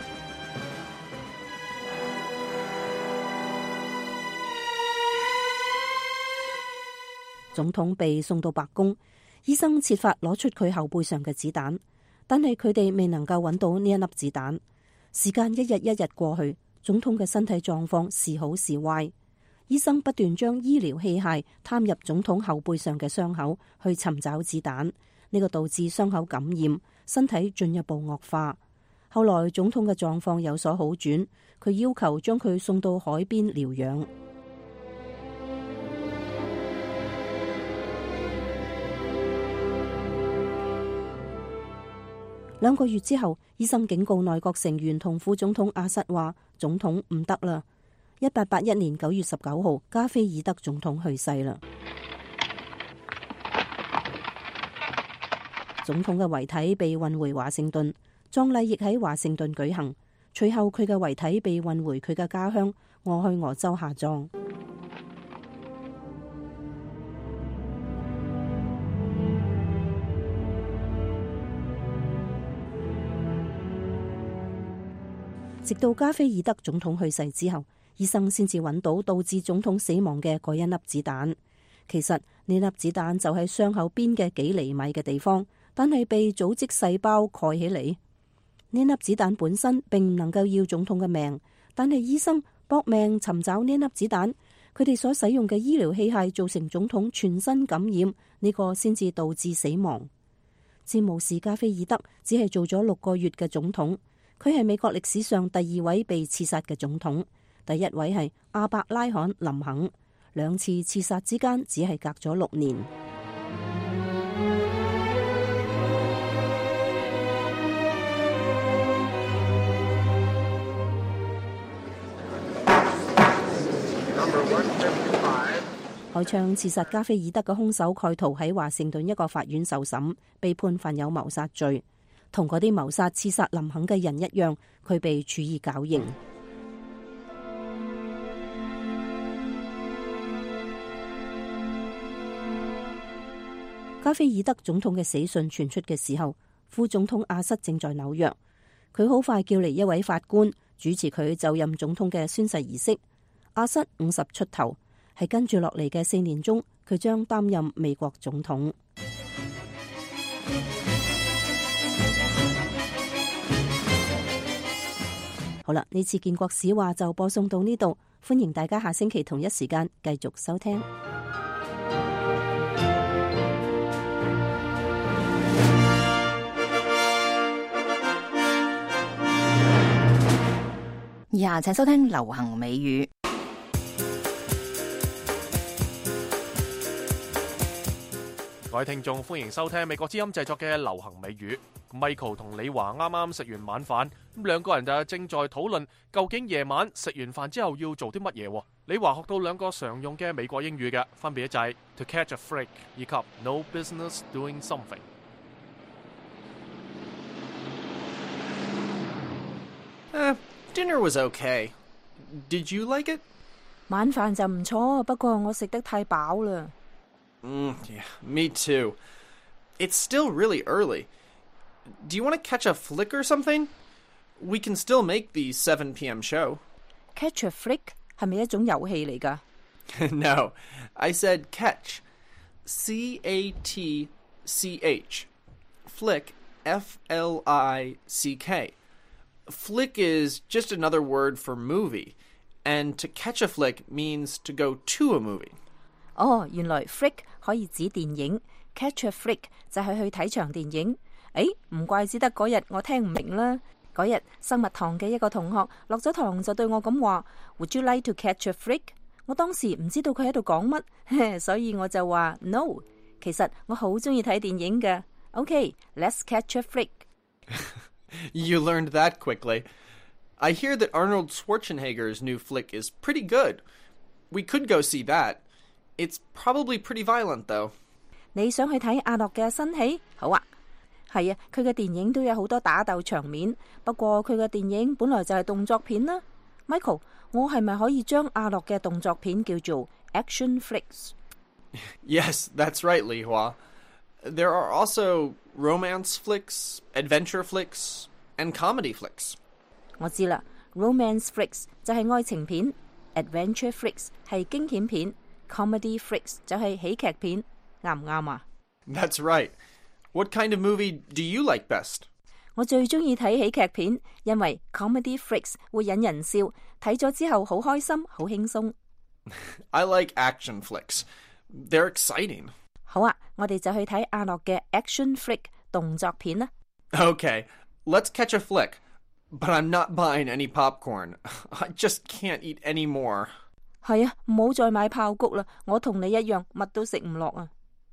總統被送到白宮，醫生設法攞出佢後背上嘅子彈，但係佢哋未能夠揾到呢一粒子彈。時間一日一日過去，總統嘅身體狀況時好時壞。醫生不斷將醫療器械探入總統後背上嘅傷口去尋找子彈。呢個導致傷口感染，身體進一步惡化。後來總統嘅狀況有所好轉，佢要求將佢送到海邊療養。兩個月之後，醫生警告內閣成員同副總統亞瑟話：總統唔得啦。一八八一年九月十九號，加菲爾德總統去世啦。總統嘅遺體被運回華盛頓，葬禮亦喺華盛頓舉行。隨後佢嘅遺體被運回佢嘅家鄉俄亥俄州下葬。直到加菲爾德總統去世之後，醫生先至揾到導致總統死亡嘅嗰一粒子彈。其實呢粒子彈就喺傷口邊嘅幾厘米嘅地方，但係被組織細胞蓋起嚟。呢粒子彈本身並唔能夠要總統嘅命，但係醫生搏命尋找呢粒子彈，佢哋所使用嘅醫療器械造成總統全身感染，呢個先至導致死亡。詹姆士加菲爾德只係做咗六個月嘅總統，佢係美國歷史上第二位被刺殺嘅總統，第一位係亞伯拉罕林肯，兩次刺殺之間只係隔咗六年。開槍刺殺加菲爾德嘅兇手蓋圖喺華盛頓一個法院受審，被判犯有謀殺罪。同嗰啲謀殺刺殺林肯嘅人一樣，佢被處以絞刑。加菲爾德總統嘅死訊傳出嘅時候，副總統亞瑟正在紐約。佢好快叫嚟一位法官主持佢就任總統嘅宣誓儀式。亞瑟五十出頭，係跟住落嚟嘅四年中，佢將擔任美國總統。好啦，呢次建國史話就播送到呢度，歡迎大家下星期同一時間繼續收聽。 以下請收聽流行美語。 各位聽眾，歡迎收聽美國之音製作嘅流行美語。Michael 同李華啱啱食完晚飯，咁兩個人就正在討論究竟夜晚食完飯之後要做啲乜嘢。李華學到兩個常用嘅美國英語嘅，分別就係 to catch a freak 以及 no business doing something。 Uh, dinner was okay. Did you like it? 晚飯就唔錯，不過我食得太飽啦。 Mm, yeah, me too. It's still really early. Do you want to catch a flick or something? We can still make the seven p.m. show. Catch a flick 係咪一種遊戲嚟㗎？ No, I said catch. C A T C H. Flick, F L I C K. Flick is just another word for movie, and to catch a flick means to go to a movie. 哦，原來 flick 可以指電影 ，catch a flick 就係去睇場電影。誒，唔怪之得嗰日我聽唔明啦。嗰日生物堂嘅一個同學落咗堂就對我咁話 ，Would you like to catch a flick？ 我當時唔知道佢喺度講乜，所以我就話 No。其實我好鍾意睇電影嘅。OK，let's catch a flick。 You learned that quickly. I hear that Arnold Schwarzenegger's new flick is pretty good. We could go see that. It's probably pretty violent, though. 你想去睇阿諾嘅新戲？好啊，係啊，佢嘅電影都有好多打鬥場面，不過佢嘅電影本來就係動作片啦。Michael， 我係咪可以將阿諾嘅動作片叫做 action flicks？ Yes, that's right, Li Hua. There are also romance flicks, adventure flicks, and comedy flicks. 我知啦 ，romance flicks 就係愛情片 ，adventure flicks 係驚險片 ，comedy flicks 就係喜劇片，啱唔啱啊？ That's right. What kind of movie do you like best? 我最中意睇喜劇片，因為 comedy flicks 會引人笑，睇咗之後好開心，好輕鬆。 I like action flicks. They're exciting. 好啊，我哋就去睇阿諾嘅 action flick 動作片啦。 Okay, let's catch a flick. But I'm not buying any popcorn. I just can't eat any more. 係啊，唔好再買爆谷啦，我同你一樣，乜都食唔落啊。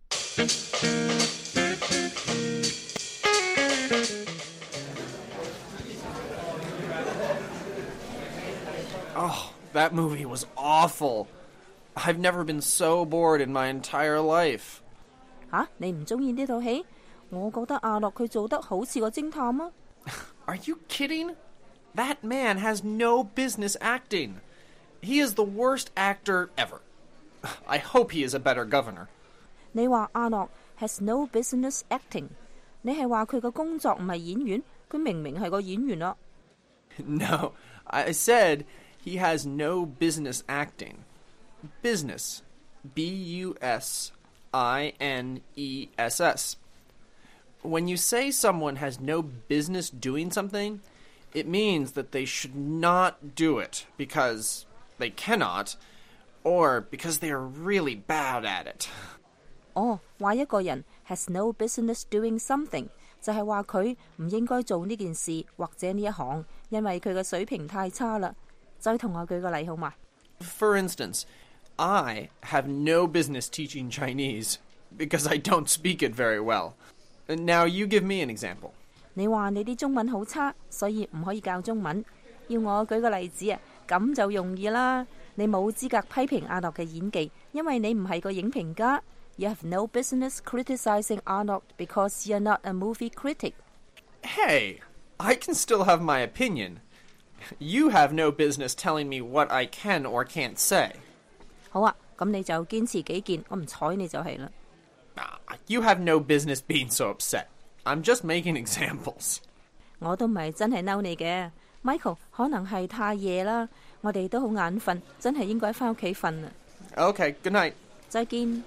Oh, that movie was awful. I've never been so bored in my entire life. 吓，你唔中意呢套戲？我覺得阿諾佢做得好似個偵探啊。 Are you kidding? That man has no business acting. He is the worst actor ever. I hope he is a better governor. 你話阿諾 has no business acting， 你係話佢個工作唔係演員，佢明明係個演員啊。 No, I said he has no business acting. Business. B U S I N E S S. When you say someone has no business doing something, it means that they should not do it because they cannot, or because they are really bad at it. 哦，話一個人 has no business doing something， 就係話佢唔應該做呢件事或者呢一行，因為佢嘅水平太差啦。再同我舉個例好嘛？ For instance, I have no business teaching Chinese because I don't speak it very well. Now you give me an example. 你話你啲中文好差，所以唔可以教中文。要我舉個例子啊，咁就容易啦。你冇資格批評阿諾嘅演技，因為你唔係個影評家。You have no business criticizing Arnold because you're not a movie critic. Hey, I can still have my opinion. You have no business telling me what I can or can't say. 好啊，咁你就堅持己見，我唔睬你就係啦。 You have no business being so upset. I'm just making examples. 我都唔係真係嬲你嘅 ，Michael 可能係太夜啦，我哋都好眼瞓，真係應該返屋企瞓啦。 Okay, good night. 再見。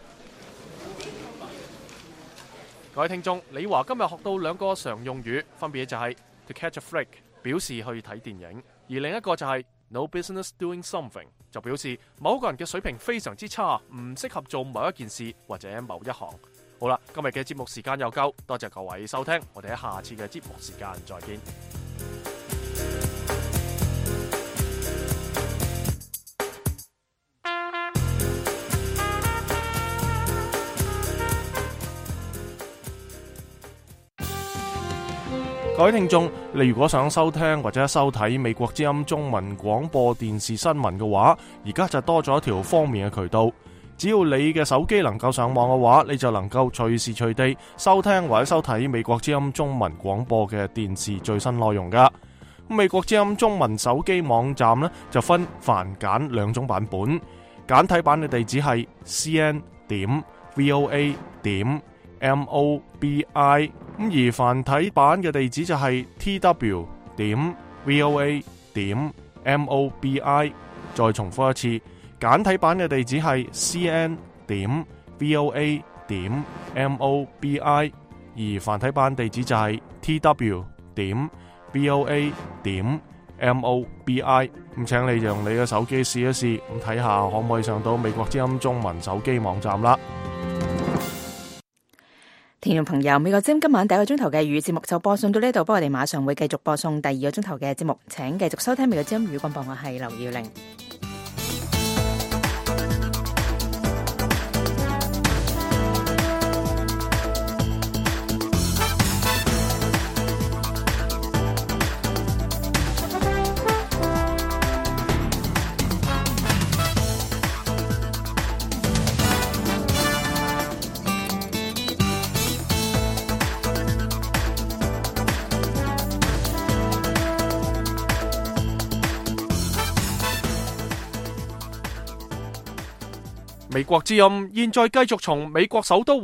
各位聽眾，李華今日學到兩個常用語，分別就係 to catch a flick 表示去睇電影，而另一個就係 no business doing something 就表示某個人嘅水平非常之差，唔適合做某一件事或者某一行。好啦，今日嘅節目時間又夠，多謝各位收聽，我哋喺下次嘅節目時間再見。各位聽眾，你如果想收聽或者收睇美國之音中文廣播電視新聞嘅話，而家就多咗一條方便嘅渠道。只要你嘅手機能夠上網嘅話，你就能夠隨時隨地收聽或者收睇美國之音中文廣播嘅電視最新內容噶。美國之音中文手機網站呢，就分繁簡兩種版本，簡體版嘅地址係 c n 點 v o a 點 m o b i， 咁而繁體版嘅地址就係 t w 點 v o a 點 m o b i。 再重複一次，簡體版嘅地址係 c n 點 v o a 點 m o b i， 而繁體版地址就係 t w 點 v o a 點 m o b i。 咁請你用你嘅手機試一試，咁睇下可唔可以上到美國之音中文手機網站啦。 聽眾朋友，美國之音今晚第一個鐘頭嘅粵語節目就播送到呢度，不過我哋馬上會繼續播送第二個鐘頭嘅節目，請繼續收聽美國之音粵語廣播，我係劉耀玲。 美國之音現在繼續從美國首都